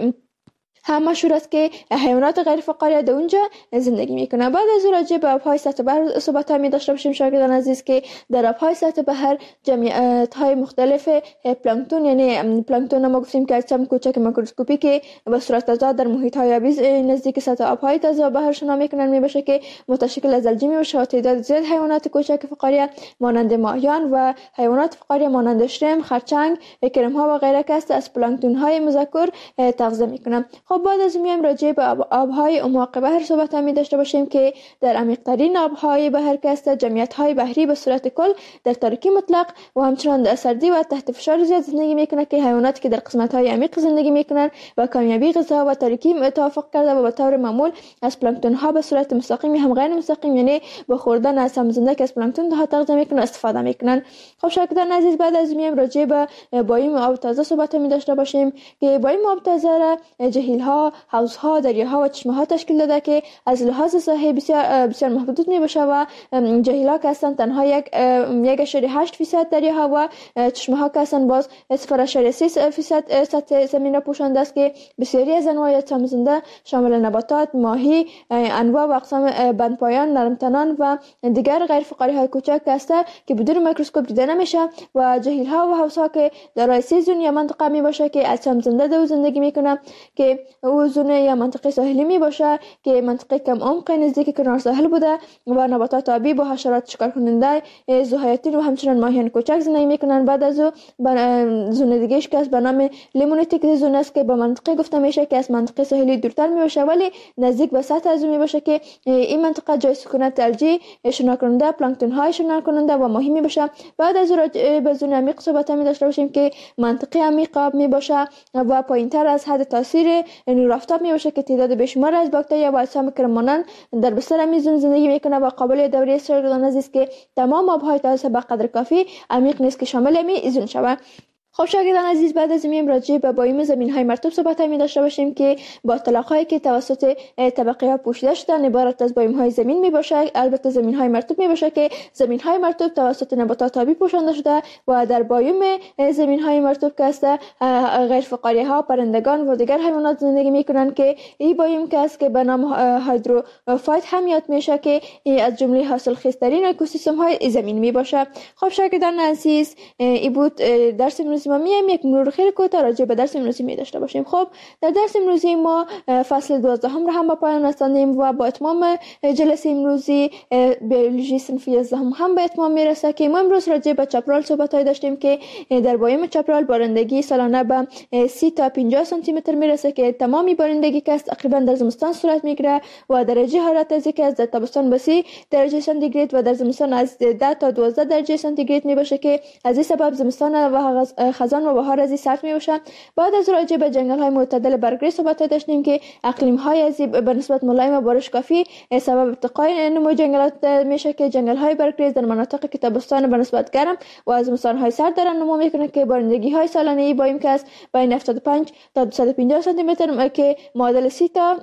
Speaker 2: هم مشهور است که حیوانات غیر فقاریه در اونجا زندگی میکنه. بعد از راجع به آبهای سطح بحر صحبت می داشته باشیم شاگردان عزیز که در آبهای سطح بحر جمعیت های مختلف پلانکتون یعنی پلانکتون ما گفتیم که اجسام کوچک میکروسکوپی که به صورت آزاد در محیط های آبی نزدیک سطح آبهای تازه بحر شنا میکنن می باشه که متشکل از الجی می باشه و تعداد زیاد حیوانات کوچک فقاریه مانند ماهیان و حیوانات فقاریه مانند شرم، خرچنگ، کرم ها و غیره که از پلانکتون های مذکور تغذیه میکنن. خب بعد از میایم راجع به آبهای اعماق بحر صحبت می داشته باشیم که در عمیق‌ترین آبهای بحر که است جمعیت‌های بحری به صورت کل در تاریکی مطلق و همچنان در سردی و تحت فشار زیاد زندگی میکنه که حیواناتی که در قسمت‌های عمیق زندگی میکنن و کامیابی غذا و تاریکی توافق کرده و به طور معمول از پلانکتون‌ها به صورت مستقیم هم غیر مستقیم یعنی با خوردن از سم زنده که از پلانکتون ها تغذیه میکنن استفاده میکنن. خب شاگردان عزیز بعد از میایم راجع به بایم آب تازه صحبت می داشته باشیم که بایم آب تازه را جهیل ها، حوضها، دریاها و چشمه ها تشکیل داده که از لحاظ ساحه بسیار بسیار محدود می باشه و جهیل‌ها که هستند تنها یک یک اشاره هشت فیصد دریاها و چشمه ها که هستند باز صفر اشاره سه فیصد سطح زمین را پوشانده است که بسیاری از انواع اجسام زنده شامل نباتات، ماهی، انواع و اقسام بندپایان، نرمتنان و دیگر غیر فقاری های کوچک است که بدون میکروسکوپ دیده نمیشه و جهیل‌ها و حوضها که دارای سه زون یا منطقه می باشه که اجسام زنده در زندگی میکنه که او زون یا منطقه ساحلی می باشه که منطقه کم عمق نزدیک کنار ساحل بوده و نباتات آبی با حشرات شکار کننده ذوحیاتین و همچنان ماهیان کوچک زندگی میکنن. بعد از او زون دیگه‌اش که به نام لیمونیتیک زون است که با منطقه گفته میشه که از منطقه ساحلی دورتر می باشه ولی نزدیک به سطح از می باشه که این منطقه جای سکونت الجی شنا کننده پلانکتون های شنا کننده و ماهی می باشه. بعد از به زون عمیق صحبت می داشته باشیم که منطقه عمیق آب می باشه و پایینتر از حد تاثیر نور آفتاب می باشه که تعداد بیشمار از باکتریا و اجسام کرمانند در بستر میزون زندگی میکنه و قابل دوری شاگردان عزیز که تمام آبهای تازه به قدر کافی عمیق نیست که شامل میزون شود. خب شاگردان عزیز بعد از میم راجع به بایم زمین‌های مرطوب صحبت می داشته باشیم که با طلاق‌هایی که توسط طبقه ها پوشیده شدن عبارت از بایم های زمین می باشه. البته زمین‌های مرطوب می باشه که زمین‌های مرطوب توسط نباتات آبی پوشانده شده و در بایم زمین‌های مرطوب که است غیر فقاری ها، پرندگان و دیگر حیوانات زندگی میکنن که این بایم که است که به نام هایدروفایت هم یاد میشه که از جمله حاصل خیزترین اکوسیستم های زمین می باشه. خب شاگردان عزیز این بود درس امروزی ما میایم یک مرور خیلی کوتاه راجع به درس امروزی می داشته باشیم. خب در درس امروزی ما فصل دوازدهم را هم به پایان رساندیم و با اتمام جلسه امروزی بیولوژی صنف یازدهم هم به اتمام میرسه که ما امروز راجع به چپرال صحبت‌های داشتیم که در بایم چپرال بارندگی سالانه به سی تا پنجاه سانتی متر میرسه که تمامی بارندگی که تقریبا در زمستان صورت میگیره و درجه حرارت از که از در تابستان به سی درجه سانتیگراد و در زمستان از ده تا دوازده درجه سانتیگراد می باشه که از این سبب زمستان و خزان و بهار از این سرد می باشه. بعد از راجع به جنگل های معتدل برگری صحبت داشتیم که اقلیم های از به نسبت ملایم و بارش کافی سبب ارتقای نمو جنگلات میشه که جنگل های برگری در مناطق که تابستان به نسبت گرم و از زمستان های سرد دارن نمو میکنه که بارندگی های سالانه بایم که از بین هفتاد و پنج تا دویست و پنجاه سانتی متر که معادل سی تا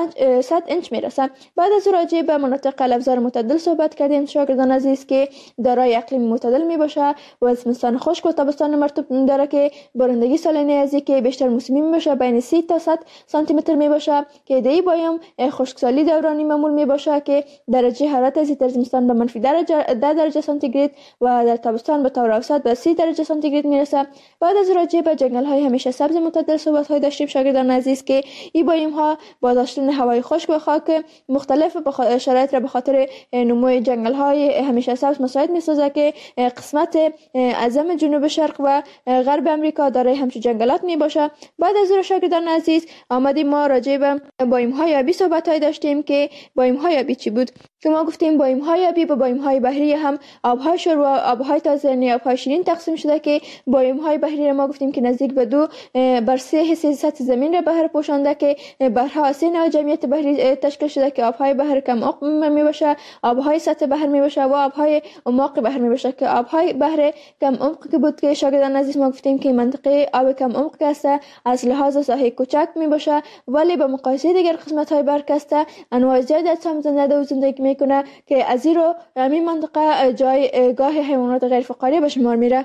Speaker 2: صد انچ میرسه. بعد از راجع به مناطق لفظار معتدل صحبت کردیم شاگردان عزیز که دارای اقلیم معتدل می باشه و زمستان خشک و تابستان مرطوب داره که بارندگی سالانه از که بیشتر موسمی می باشه بین سی تا صد سانتی متر می باشه که دی بایم خشکسالی دورانی معمول می باشه که درجه حرارت از در زمستان به منفی درجه ده درجه سانتیگراد و در تابستان به طور اوسط به سی درجه سانتیگراد می رسه. بعد از راجع به جنگل های همیشه سبز معتدل صحبت های داشتیم شاگردان عزیز که این بایم ها با داشتن هوای خشک و خاک مختلف به شرایط را به خاطر نمو جنگل های همیشه سبز مساعد می سازه که قسمت اعظم جنوب شرق و غرب امریکا دارای همچون جنگلات می باشه. بعد از اون شاگردان عزیز آمدیم ما راجع به بایم های آبی صحبت های داشتیم که بایم های آبی چی بود که ما گفتیم بایم های آبی با بایم های بحری هم آبهای شور و آبهای تازه یعنی آبهای شیرین تقسیم شده که بایم های بحری را ما گفتیم که نزدیک به دو بر سه حصه سطح زمین را بحر پوشانده که بحرها سه نوع جمعیت بحری تشکیل شده که آبهای بحر کم عمق می باشه، آبهای سطح بحر می باشه و آبهای عمق بحر می باشه که آبهای بحر کم عمق که بود که شاگردان عزیز ما گفتیم که منطقه آب کم عمق که است از لحاظ ساحه کوچک می باشه ولی به مقایسه دیگر قسمت های بحر که است انواع زیادی از زنده و زندگی میکنه که از این رو همین منطقه جایگاه حیوانات غیر فقاریه به شمار میره.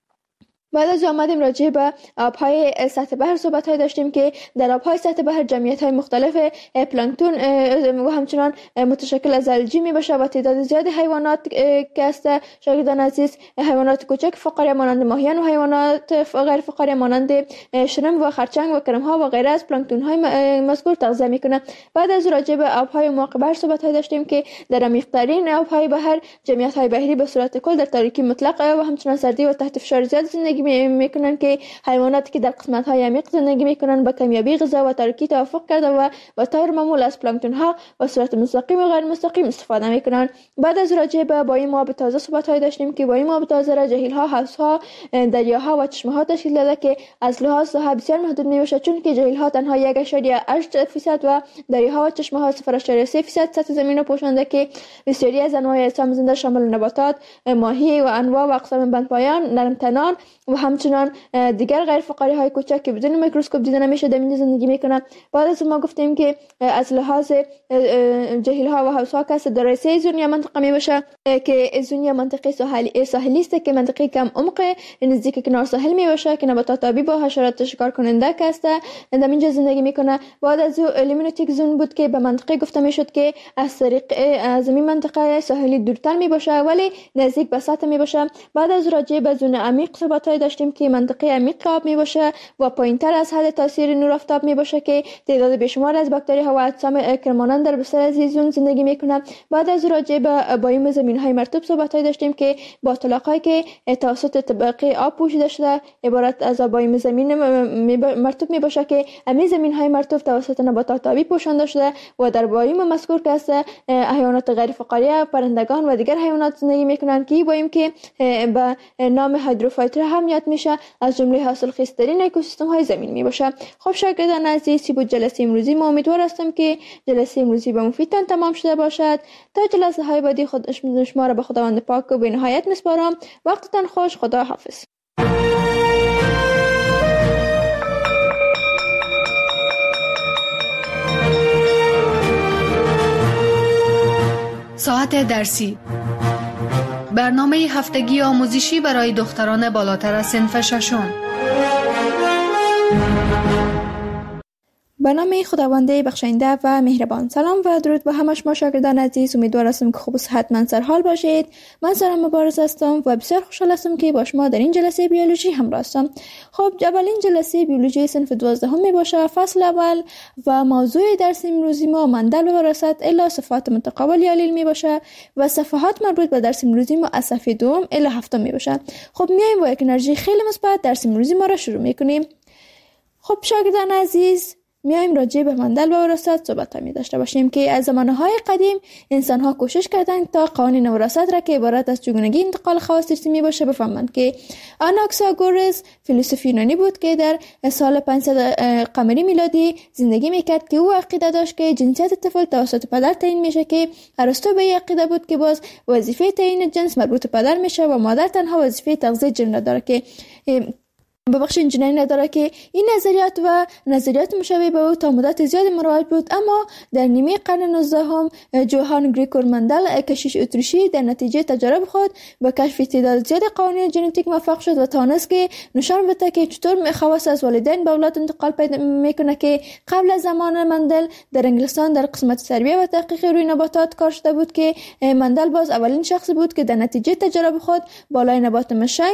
Speaker 2: بعد از آمدیم راجع به آبهای سطح بحر صحبت های داشتیم که در آبهای سطح بحر جمعیت های مختلف پلانکتون و همچنان متشکل از الژی می باشه و تعداد زیادی حیوانات که است شاگردان عزیز حیوانات کوچک فقاریه مانند ماهیان و حیوانات غیر فقاریه مانند شرم و خرچنگ و کرم ها و غیره از پلانکتون های مذکور تغذیه میکنه. بعد از راجع به آبهای عمق بحر صحبت های داشتیم که در عمیق ترین آبهای بحر جمعیت های بحری به صورت کل در تاریکی مطلق و همچنان سردی و تحت فشار زیاد زندگی میکنن که حیواناتی که در قسمت های عمیق زندگی میکنن با کمیابی غذا و تاریکی توافق کرده و به طور معمول از پلانکتون ها به صورت مستقیم و غیر مستقیم استفاده میکنن. بعد از راجع به بایم آب تازه صحبت های داشتیم که بایم آب تازه را جهیل ها، حوض ها، دریاها و چشمه ها تشکیل داده که از لحاظ ساحه بسیار محدود میباشه چون که جهیل ها تنها یک اشاریه هشت درصد و دریاها و چشمه ها صفر اشاریه سه درصد سطح زمین را پوشانده که بسیاری از انواع اجسام زنده شامل نباتات، ماهی و انواع و اقسام بندپایان، نرم تنان و همچنان دیگر غیر فقاری های کوچک که بدون میکروسکوپ دیده نمیشه در اینجا زندگی میکنن. بعد از ما گفتیم که از لحاظ جهیل ها و حوض ها کس دارای سه زون یا منطقه میباشه که زون یا منطقه ساحلی ساحلی است که منطقه کم عمق نزدیک کنار ساحل میباشه که نباتات آبی با حشرات شکار کننده کس در اینجا زندگی میکنه. بعد از لیمونوتیک زون بود که به منطقه گفته میشد که از طریق از این منطقه ساحلی دورتر میباشه ولی نزدیک به سطح میباشه. بعد از راجع به زون عمیق صحبت داشتیم که منطقه عمیق آب می باشه و پایینتر از حد تاثیر نور آفتاب می باشه که تعداد بیشمار از باکتری ها و اجسام کرمانند در بستر از زون زندگی می کنند. بعد از راجع به بایم زمین های مرطوب صحبت های داشتیم که با طلاقایی که توسط طبقه آب پوشیده شده عبارت از بایم زمین مرطوب می باشه که همین زمین های مرطوب توسط نباتات آبی پوشانده شده و در بایم مذکور که است حیوانات غیر فقاریه، پرندگان و دیگر حیوانات زندگی می کنند که بایم که به نام هایدروفایتر هم یاد میشه از جمله حاصل خیزترین اکوسیستم های زمین می باشه. خب شاگردان عزیز سی بود جلسه امروزی. ما امیدوار هستم که جلسه امروزی به مفیدتان تمام شده باشد. تا جلسه های بعدی خود شما را به خداوند پاک و به نهایت میسپارم. وقتتان خوش. خدا حافظ.
Speaker 1: ساعت درسی برنامه هفتگی آموزشی برای دختران بالاتر از صنف ششم.
Speaker 2: به نام خداوند بخشنده و مهربان. سلام و درود به همه شما شاگردان عزیز. امیدوار هستم که خوب و صحتمند سرحال باشید. من سارا مبارز هستم و بسیار خوشحال هستم که با شما در این جلسه بیولوژی همراه هستم. خب اولین جلسه بیولوژی صنف دوازدهم می باشه، فصل اول، و موضوع درس امروزی ما مندل و وراثت الی صفات متقابل یا الیل می باشه و صفحات مربوط به درس امروزی ما از صفحه دوم الی هفتم می باشه. خب میایم با یک انرژی خیلی مثبت درس امروزی ما را شروع میکنیم. خب شاگردان عزیز، میایم راجع به مندل و وراثت صحبت می داشته باشیم که از زمانهای قدیم انسان ها کوشش کردند تا قوانین وراثت را که عبارت از چگونگی انتقال خواص ارثی باشه بفهمند. که آناکساگورس فیلسوف یونانی بود که در سال پانصد قمری میلادی زندگی میکرد که او عقیده داشت که جنسیت طفل توسط پدر تعیین میشه، که ارسطو به عقیده بود که باز وظیفه تعیین جنس مربوط به پدر میشه و مادر تنها وظیفه تغذیه جن را داره، که ببخشید انجینری نداره. که این نظریات و نظریات مشابه به او تا مدت زیادی مروج بود، اما در نیمه قرن نوزدهم جوهان گریگور مندل کشیش اتریشی در نتیجه تجارب خود به کشف تعداد زیاد قوانین ژنتیک موفق شد و توانست که نشان بده که چطور خواص از والدین به اولاد انتقال پیدا میکنه. که قبل از زمان مندل در انگلستان در قسمت تربیه و تحقیق روی نباتات کار شده بود، که مندل باز اولین شخصی بود که در نتیجه تجارب خود بالای نبات مشنگ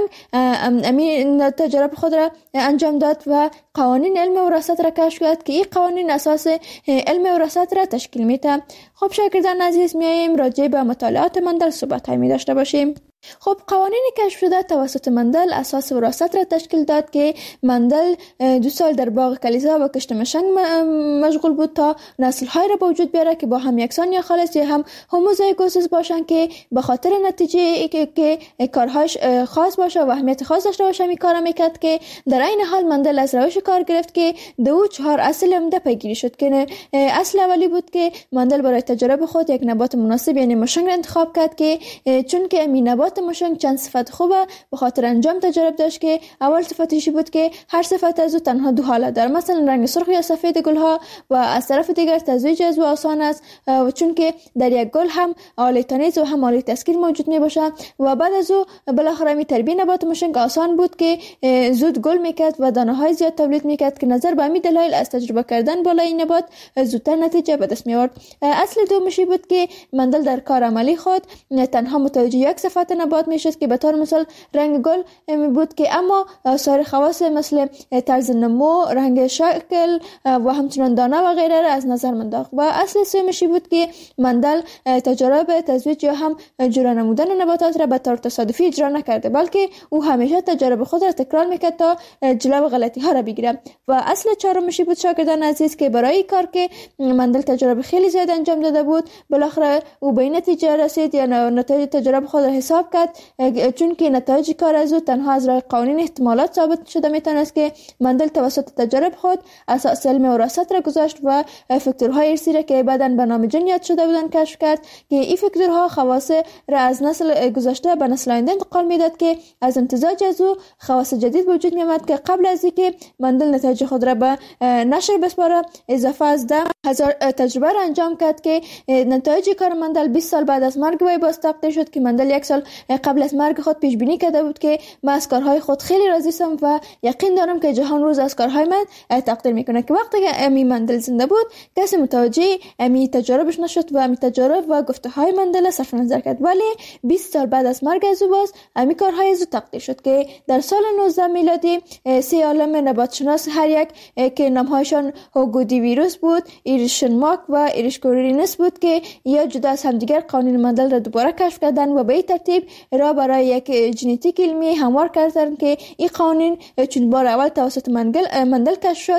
Speaker 2: امین تجارب خود را انجام داد و قوانین علم وراثت را کشف کرد، که این قوانین اساس علم وراثت را تشکیل میده. خب شاگردان عزیز، میایم راجع به مطالعات مندل صحبت می داشته باشیم. خب قوانین کشف شده توسط مندل اساس وراثت را تشکیل داد، که مندل دو سال در باغ کلیسا و کشت مشنگ مشغول بود تا نسل های را به وجود بیاره که با هم یکسان یا خالص یا هم هوموزایگوسیس باشن، که به خاطر نتیجه که, که کارهاش خاص باشه و اهمیت خاص داشته باشه می کار میکرد. که در این حال مندل از روش کار گرفت که دو چهار اصل عمده پیگیری شد، که اصل اولی بود که مندل برای تجربه خود یک نبات مناسب یعنی مشنگ را انتخاب کرد، که چون که می نبات مشنگ چند صفت خوبه به خاطر انجام تجربه داشت. که اول صفتش بود که هر صفت از او تنها دو حالت داره، مثلا رنگ سرخ یا سفید گل ها، و از طرف دیگر تزویج از او آسان است، چون که در یک گل هم آله تنیز و هم آله تسکیر موجود می باشه. و بعد از او بالاخره می تربیت نبات مشنگ آسان بود که زود گل میکرد و دانه های زیاد تولید میکرد، که نظر به همین دلایل از تجربه کردن بالای این نبات زودتر نتیجه به دست می آورد. اصل دومشی بود که مندل در کار عملی خود تنها متوجه یک صفت نبات میشد، که به طور مثال رنگ گل بود، که اما سایر خواص مثل طرز نمو، رنگ شکل و همچنان دانه و غیره را از نظر منداخت. و اصل سومشی بود که مندل تجربه تزویج یا هم جور نمودن نباتات را به طور تصادفی اجرا نکرده، بلکه او همیشه تجربه خود را تکرار میکرد تا جلو غلطی ها را بگیره. و اصل چهارمشی بود شاگردان عزیز که برای کار که مندل تجربه خیلی زیاد انجام داده بود، بالاخره او به این نتیجه رسید یا نتایج تجربه خود را حساب کرد، چون که نتایج کار از او تنها از راه قوانین احتمالات ثابت شده میتونست، که مندل توسط تجربه خود اساس علم وراثت را گذاشت و فاکتورهای ارثی را که بعداً به نام جن یاد شده بودند کشف کرد، که این فاکتورها خواص را از نسل گذشته به نسل آینده انتقال میداد، که از امتزاج از او خواص جدید وجود میآمد. که قبل از اینکه مندل نتایج خود را به نشر بسپاره اضافه از ده هزار تجربه را انجام کرد، که نتایج کار مندل بیست سال بعد از مرگ وی باز تقدیر شد. که مندل یک سال قبل از مرگ خود پیش بینی کرده بود که من از کارهای خود خیلی راضی هستم و یقین دارم که جهان روز از کارهای من تقدیر میکنه. که وقتی که امی مندل زنده بود کسی متوجه امی تجاربش نشد و امی تجارب و گفته های مندل صرف نظر کرد، ولی بیست سال بعد از مرگ از او باز امی کارهای از او تقدیر شد. که در سال نوزده میلادی سه عالم نبات شناس هر یک که نامهایشان هوگودی ویروس بود، ایریشن ماک و ایریشکورینس بود، که یا جدا از همدیگر قوانین مندل را دوباره کشف کردند و به این ترتیب را برای یک ژنتیک علمی هموار کردند. که این قوانین چون بار اول توسط مندل کشف شد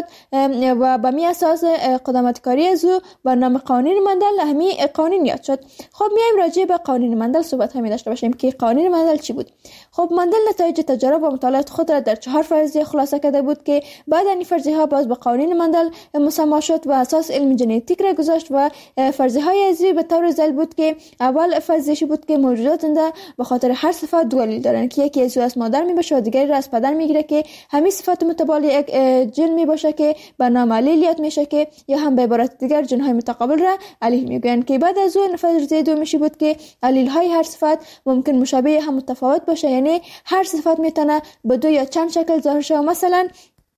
Speaker 2: و به می اساس قدامت کاری از او با نام قوانین مندل همین قوانین یاد شد. خب میایم راجع به قوانین مندل صحبت همی داشته باشیم که قوانین مندل چی بود. خب مندل نتایج تجارب و مطالعات خود را در چهار فرضیه خلاصه کرده بود، که بعد این فرضیه ها باز به قوانین مندل مسما شد و اساس علم ژنتیک را گذاشت. و فرضیه های ازی به طور ذیل بود که اول فرضیه بود که موجودات زنده به خاطر هر صفت دو دلیل دارن، که یکی از از مادر می باشه و دیگری را از پدر میگیره، که همین صفات متبادل یک جن می باشه که به نام الیل یاد میشه، که یا هم به عبارت دیگر جن های متقابل را الیل میگن. که بعد از اون فرضیه دومی بود که الیل های هر صفت ممکن مشابه هم متفاوت باشه، یعنی هر صفت میتونه به دو یا چند شکل ظاهر شه. مثلا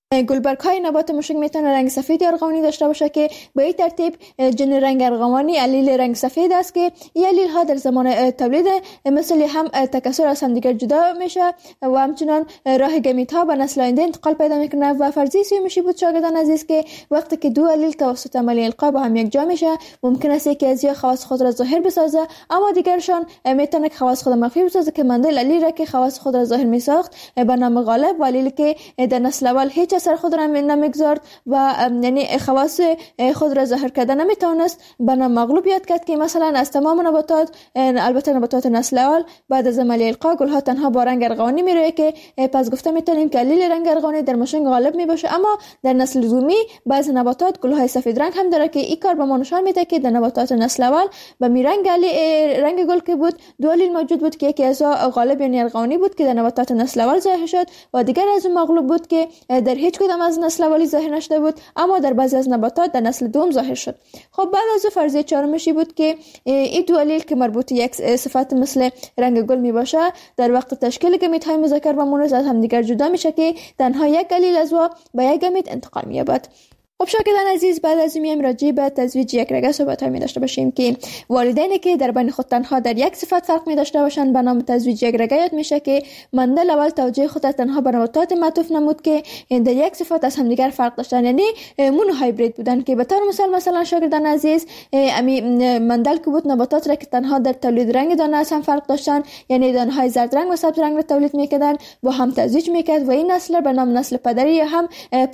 Speaker 2: گلبرگ های نبات مشک میتونه رنگ سفید یا ارغوانی داشته باشه که به این ترتیب جن رنگ ارغوانی علیل رنگ سفید است که این علیل ها در زمان تولید مثل هم تکثر از هم دیگر جدا میشه و همچنان راه گمیت ها به نسل آینده انتقال پیدا میکنه. و فرضیه سیومشی بود شاگردان عزیز که وقتی که دو علیل توسط عملی القا با هم یک جا میشه ممکن است که از یا خواص خود را ظاهر بسازه اما دیگرشان میتونه که خواص خود مخفی بسازه که مندل علیل را که خواص خود را ظاهر میساخت به نام غالب و علیل که در نسل اول هیچ اثر خود را نمیگذارد و یعنی خواص خود را ظاهر کرده نمیتونست به نام مغلوب یاد کرد که مثلا از تمام نباتات البته نباتات نسل اول بعد از عملی القا گل ها تنها با رنگ ارغوانی میروه که پس گفته میتونیم که علیل رنگ ارغوانی در مشنگ غالب میباشه. اما در نسل دومی بعض نباتات گل های سفید رنگ هم داره که این کار به ما نشان میده که در نباتات نسل اول به می رنگ رنگ گل که بود دو علیل موجود بود که یکی از غالب یعنی ارغوانی بود که در نباتات نسل اول ظاهر شد و دیگر از مغلوب بود که در هیچ کدام از نسل اولی ظاهر نشده بود اما در بعضی از نباتات در نسل دوم ظاهر شد. خب بعد از فرضیه چهارمشی بود که این دو علیل که مربوط یک صفت مثل رنگ گل می باشه در وقت تشکیل گمیت های مذکر و مؤنث از هم دیگر جدا میشه که تنها یک علیل از و به یک گمیت انتقال می‌یابد. خب شاگردان عزیز بعد از این راجع به تزویج یک رگه صحبت می داشته باشیم که والدینی که در بین خود تنها در یک صفت فرق می داشته باشند به نام تزویج یک رگه یاد میشه که مندل اول توجه خود تنها به نباتات معطوف نمود که در یک صفت از همدیگر فرق داشتن یعنی مونو هایبرید بودن که به طور مثال مثلا شاگردان عزیز امی مندل که بود نباتات را که تنها در تولید رنگ دانه از هم فرق داشتن یعنی دانه های زرد رنگ و سبز رنگ را تولید میکردن با هم تزویج میکرد و این نسل به نام نسل پدری یا هم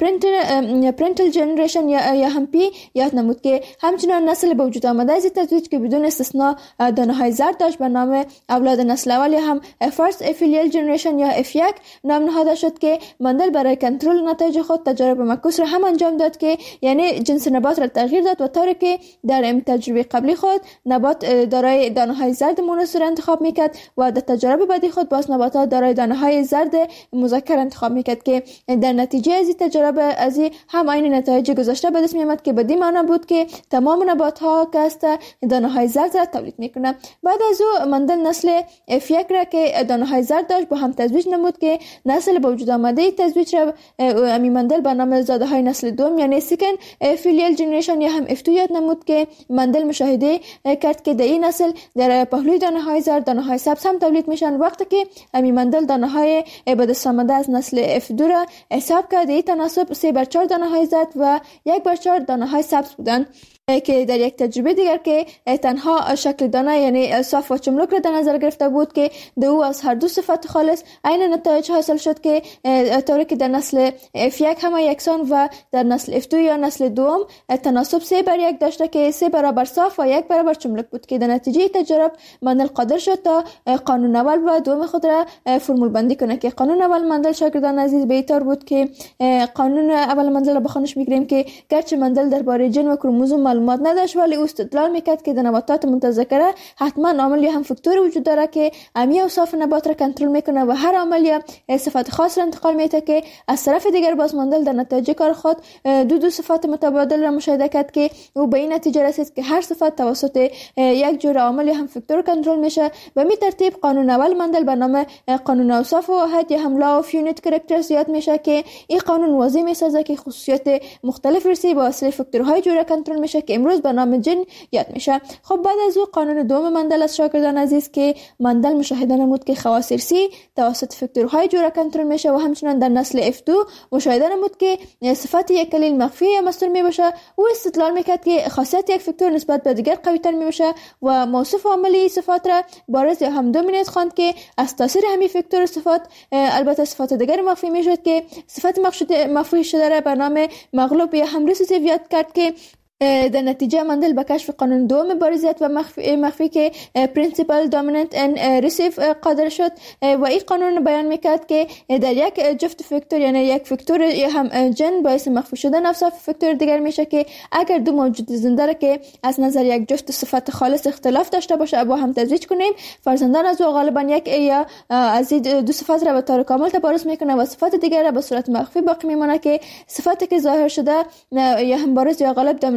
Speaker 2: پرنتل پرنتل یا یا هم پی یاد نمود که همچنان نسل به وجود آمده از تزویج که بدون استثناء دانه های زرد داشت به نام اولاد نسل اول یا هم فرست افیلیل جنریشن یا اف یک نام نهاده شد که مندل برای کنترل نتایج خود تجارب معکوس را هم انجام داد که یعنی جنس نبات را تغییر داد و طوری که در تجربه قبلی خود نبات دارای دانه های زرد مونث را انتخاب میکرد و در تجربه بعدی خود باز نباتات دارای دانه های زرد مذکر انتخاب میکرد که در نتیجه از این تجربه از هم عین نتایج گذشته به دست میامد که بدی معنا بود که تمام نبات ها که است دانه های زرد را تولید میکنه. بعد از او مندل نسل اف یک را که دانه های زرد داشت با هم تزویج نمود که نسل به وجود آمده تزویج را امی مندل به نام زاده های نسل دوم یعنی سکند فیلیل جنریشن یا هم اف دو یاد نمود که مندل مشاهده کرد که در این نسل در پهلوی دانه های زرد دانه های سبز هم تولید میشن وقتی که امی مندل دانه های به دست آمده از نسل اف دو را حساب کرد این تناسب سه بر چهار دانه های زرد و یک بر چهار دانه های سبز بودند که در یک تجربه دیگر که تنها شکل دانه یعنی صاف و چملک را در نظر گرفته بود که دو از هر دو صفت خالص عین نتایج حاصل شد که طوری که در نسل اف یک هم یکسان و در نسل اف دو یا نسل دوم تناسب سه بر یک داشته که سه برابر صاف و یک برابر چملک بود که در نتیجه تجربه مندل قادر شد تا قانون اول و دوم خود را فرمول بندی کنه که قانون اول مندل شاگردان عزیز به این طور بود که قانون اول مندل را بخونش میگیریم که گرچه مندل درباره جن و کروموزوم معلومات نداشت ولی او استدلال میکرد که در نباتات متذکره حتما عامل یا هم فاکتور وجود داره که امی اوصاف نبات را کنترل میکنه و هر عامل یا صفت خاص را انتقال میده که از طرف دیگر باز مندل در نتیجه کار خود دو دو صفات متبادل را مشاهده کرد که او به این نتیجه رسید که هر صفت توسط یک جور عامل یا هم فاکتور کنترل میشه و می ترتیب قانون اول مندل به نام قانون اوصاف واحد یا هم لا اف یونیت کاراکترز یاد میشه که این قانون واضح میسازه که خصوصیات مختلف رسی با واسطه فاکتورهای جوره کنترل میشه که امروز به نام جن یاد میشه. خب بعد از او قانون دوم مندل از شاگردان عزیز که مندل مشاهده نمود که خواص ارثی توسط فاکتورهای جوره کنترل میشه و همچنین در نسل اف دو مشاهده نمود که صفت یک علیل مخفی یا مستور میباشه. او استدلال میکرد که خاصیت یک فاکتور نسبت به دیگر قوی‌تر میباشه و موصوف عاملی صفات را بارز یا هم دومیننت خواند که از تاثیر همین فاکتور صفات البته صفات دیگر مخفی میشد که صفت مخفی شده را به نام مغلوب یا هم ریسیسیو یاد کرد که در نتیجه مندل به کشف قانون دوم بارزیت و مخفی, مخفی که پرینسیپل دامیننت ان ریسیف قادر شد و این قانون بیان میکرد که در یک جفت فاکتور یعنی یک فاکتور یا هم جن باعث مخفی شدن اوصاف فاکتور دیگر میشه که اگر دو موجود زنده را که از نظر یک جفت صفت خالص اختلاف داشته باشه با هم تزویج کنیم فرزندان از او غالبا یک یا از دو صفت را به طور کامل تبارز میکنه و صفت دیگر را به صورت مخفی باقی میمونه که صفتی که ظاهر شده یا هم بارز یا غالب دامیننت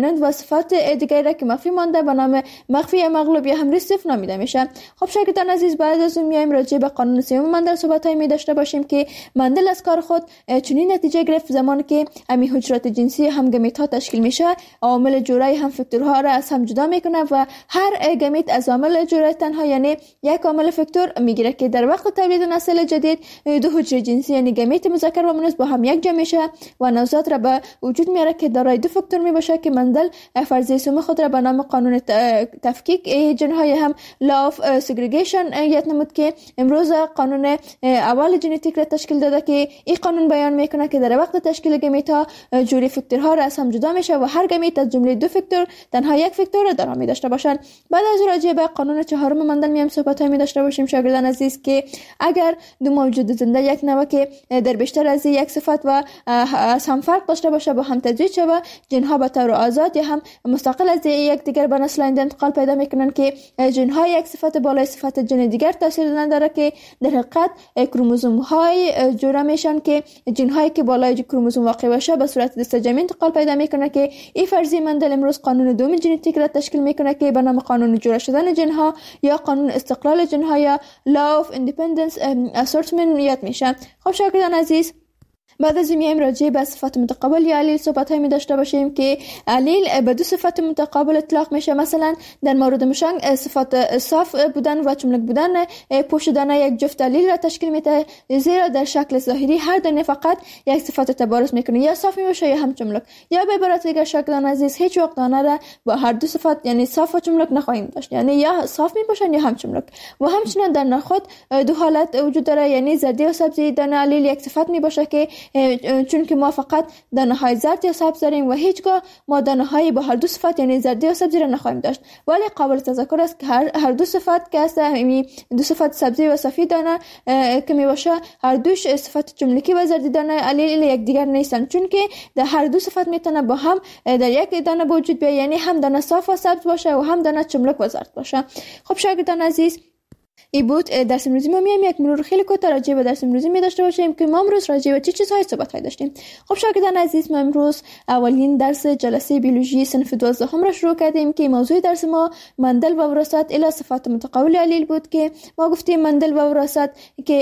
Speaker 2: پرمننت و صفت دیگری را که مخفی مانده به نام مخفی یا مغلوب یا هم ریسیف نامیده میشه. خب شاگردان عزیز، بعد از اون میایم راجع به قانون سوم مندل صحبت‌های می داشته باشیم که مندل از کار خود چنین نتیجه گرفت زمانی که امی حجرات جنسی هم گمیت ها تشکیل میشه، عوامل جورایی هم فاکتورها را از هم جدا میکنه و هر گمیت از عامل جورایی تنها یعنی یک عامل فاکتور میگیره که در وقت تولید نسل جدید دو حجره جنسی یعنی گمیت مذکر و مؤنث با هم یک جمع میشه و نوزاد را به وجود میاره که دارای دو فاکتور میباشه که مندل فرضیه سوم خود را به نام قانون تفکیک ژن‌های هم law of segregation یاد نمود که امروز قانون اول ژنتیک را تشکیل داده که این قانون بیان میکنه که در وقت تشکیل گمیت ها جوری فاکتورها را از هم جدا میشه و هر گمیت از جمله دو فاکتور تنها یک فاکتور را دارا می داشته باشند. بعد از راجع به قانون چهارم مندل میایم صحبت های می داشته باشیم شاگردان عزیز که اگر دو موجود زنده یک نوع که در بیشتر از یک صفت و از هم فرق داشته باشه با هم تجدید شود، ژن‌ها به طور آزاد یا هم مستقل از یک دیگر به نسل آینده انتقال پیدا میکنن که ژن‌ها یک صفت بالای صفت ژن دیگر تاثیر نداره که در حقیقت کروموزوم های جوړه میشن که ژن هایی که بالای کروموزوم واقع باشه به صورت دستجمعی انتقال پیدا میکنه که این فرضیه مندل امروز قانون دوم ژنتیک را تشکیل میکنه که به نام قانون جوړه شدن ژن ها یا قانون استقلال ژن ها یا law of independence assertion یاد میشه. خب شاگردان عزیز، بعد از میایم راجع به صفات متقابل یا علیل صحبت های می داشته باشیم که علیل به دو صفت متقابل اطلاق میشه. مثلا در مورد مشنگ صفات صاف بودن و چملک بودن پوشیدن یک جفت علیل را تشکیل میده، زیرا در شکل ظاهری هر دانه فقط یک صفت تبارز میکنه، یا صاف میشه یا هم چملک. یا به عبارت دیگر شاگردان عزیز، هیچ وقت دانه را با هر دو صفت یعنی صاف و چملک نخواهیم داشت، یعنی یا صاف میباشن یا هم چملک. و همچنین در نخود دو حالت وجود داره، یعنی زردی و سبزی. دانه علیل یک صفت میباشه که چون که ما فقط دانه های زرد یا سبز داریم و هیچگاه ما دانه های با هر دو صفت یعنی زردی و سبزی را نخواهیم داشت. ولی قابل تذکر است که هر, هر دو صفت که است، یعنی دو صفت سبزی و سفید دانه که می باشه، هر دوش صفت چملکی و زردی دانه علیل یک دیگر نیستن، چون که در هر دو صفت میتونه با هم در یک دانه وجود بیاید، یعنی هم دانه صاف و سبز باشه و هم دانه چملک و زرد باشه. خب شاگردان عزیز، ای بود درس امروزی ما میایم یک مرور خیلی کوتاه راجع به درس امروزی می داشته باشیم که ما امروز راجع به چه چیزهای صحبت های داشتیم. خب شاگردان عزیز، ما امروز اولین درس جلسه بیولوژی صنف دوازدهم را شروع کردیم که موضوع درس ما مندل و وراثت الی صفات متقابل علیل بود که ما گفتیم مندل و وراثت که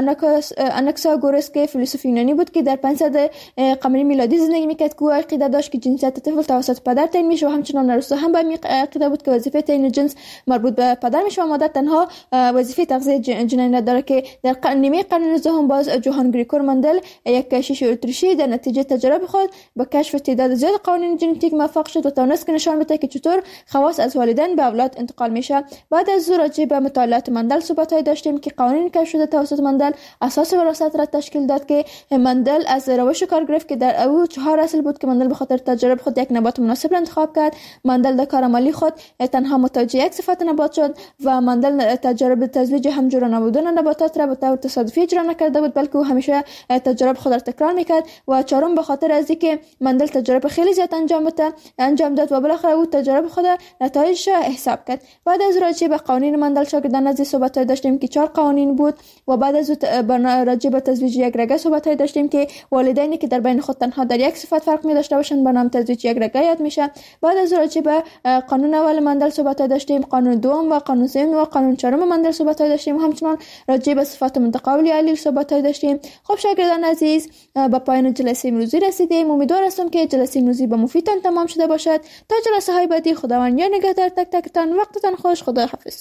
Speaker 2: اناکساگورس که فیلسوف یونانی بود که در پانصد قمری میلادی زندگی میکرد که عقیده داشت که جنسیت طفل توسط پدر تعیین میشه و همچنین ارسطو هم به عقیده بود که وظیفه تعیین جنس مربوط به پدر میشه و مادر تنها وظیفه تغذیه جنین را داره که در قرن نیمه قرن نوزدهم باز جوهان گریگور مندل یک کشیش اتریشی در نتیجه تجربه خود با کشف تعداد زیاد قوانین ژنتیک موفق شد و توانست که نشان بده که چطور خواص از والدین به اولاد انتقال میشه. بعد از راجع به مطالعات مندل صحبت‌های داشتیم که قوانین کشف شده توسط مندل اساس وراثت را تشکیل داد که مندل از روش کار گرفت که در او چهار اصل بود که مندل به خاطر تجربه خود یک نبات مناسب را انتخاب کرد. مندل در کار عملی خود تنها متوجه یک صفت نبات شد و مندل تجربه تزویج هم جور نبودن نباتات را به طور تصادفی اجرا نکرده بود، بلکه او همیشه تجربه خود را تکرار میکرد. و چهارم به خاطر از اینکه مندل تجربه خیلی زیاد انجام داد انجام داد و بالاخره او تجربه خود نتایجش حساب کرد. بعد از راجع به قوانین مندل شاگردان از صحبت داشتیم که چهار قوانین بود و بعد از راجع به تزویج یک رگه صحبت داشتیم که والدینی که در بین خود تنها در یک صفت فرق می داشته باشند به نام تزویج یک رگه یاد میشه. بعد از راجع به قانون اول مندل صحبت داشتیم، قانون دوم و قانون سوم و قانون چهارم مندل صحبت داشتیم و همچنین راجع به صفات متقابل علیل صحبت داشتیم. خب شاگردان عزیز، به پایان جلسه امروزی رسیدیم. امیدوار هستم که جلسه امروزی به مفیدتان تمام شده باشد. تا جلسه های بعدی، خداوند یار نگهدار تک تکتان. وقتتان خوش. خدا حافظ.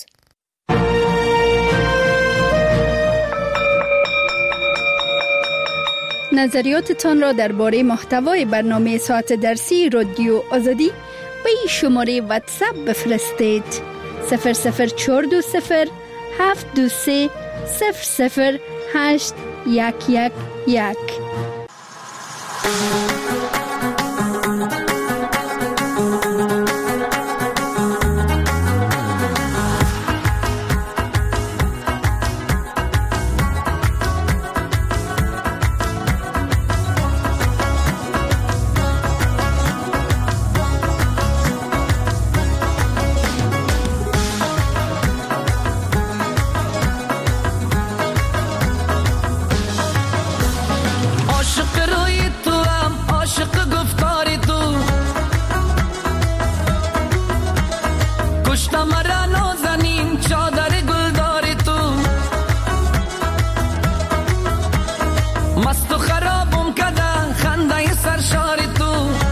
Speaker 3: نظریاتتان را درباره محتوای برنامه ساعت درسی رادیو آزادی به این شماره واتساپ بفرستید: صفر صفر چهار دو صفر هفت دو سه صفر صفر هشت یک یک یک.
Speaker 4: مرا نازنین چادر گلدار تو، مست و خرابم کده خنده سرشار تو،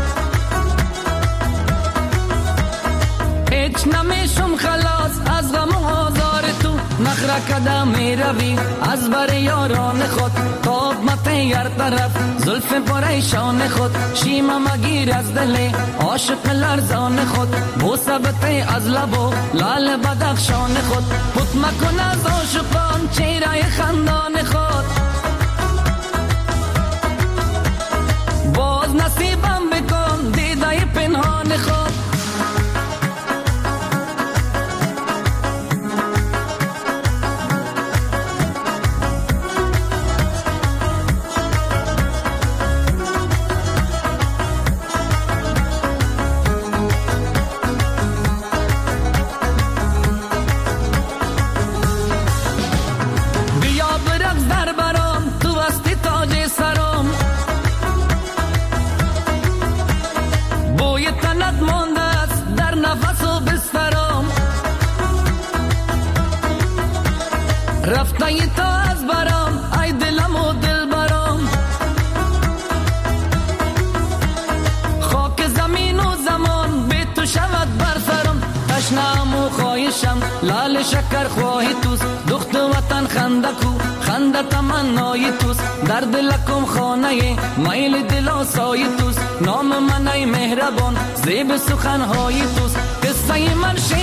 Speaker 4: هیچ نمیشم خلاص از غم و آزار تو. نخره کده می روی از بر یاران خود، تاب مته هر طرف زلف پریشان خود. شیمه مگیر از دل عاشق لرزان خود، بوسه بته از لب و لال بدخشان خود. پت مکن از عاشقان چهره خندان خود، باز نصیبم بکن دیده پنهان خود. رفته ای تا از برام ای دلم و دل برام، خاک زمین و زمان به تو شود بر سرم. تشنم و خواهشم لال شکر خواهی توست، دخت وطن خنده کو خنده تمنای توست. در دلکم خانه میل دل آسای توست، نام من ای مهربان زیب سخنهای توست. قصه من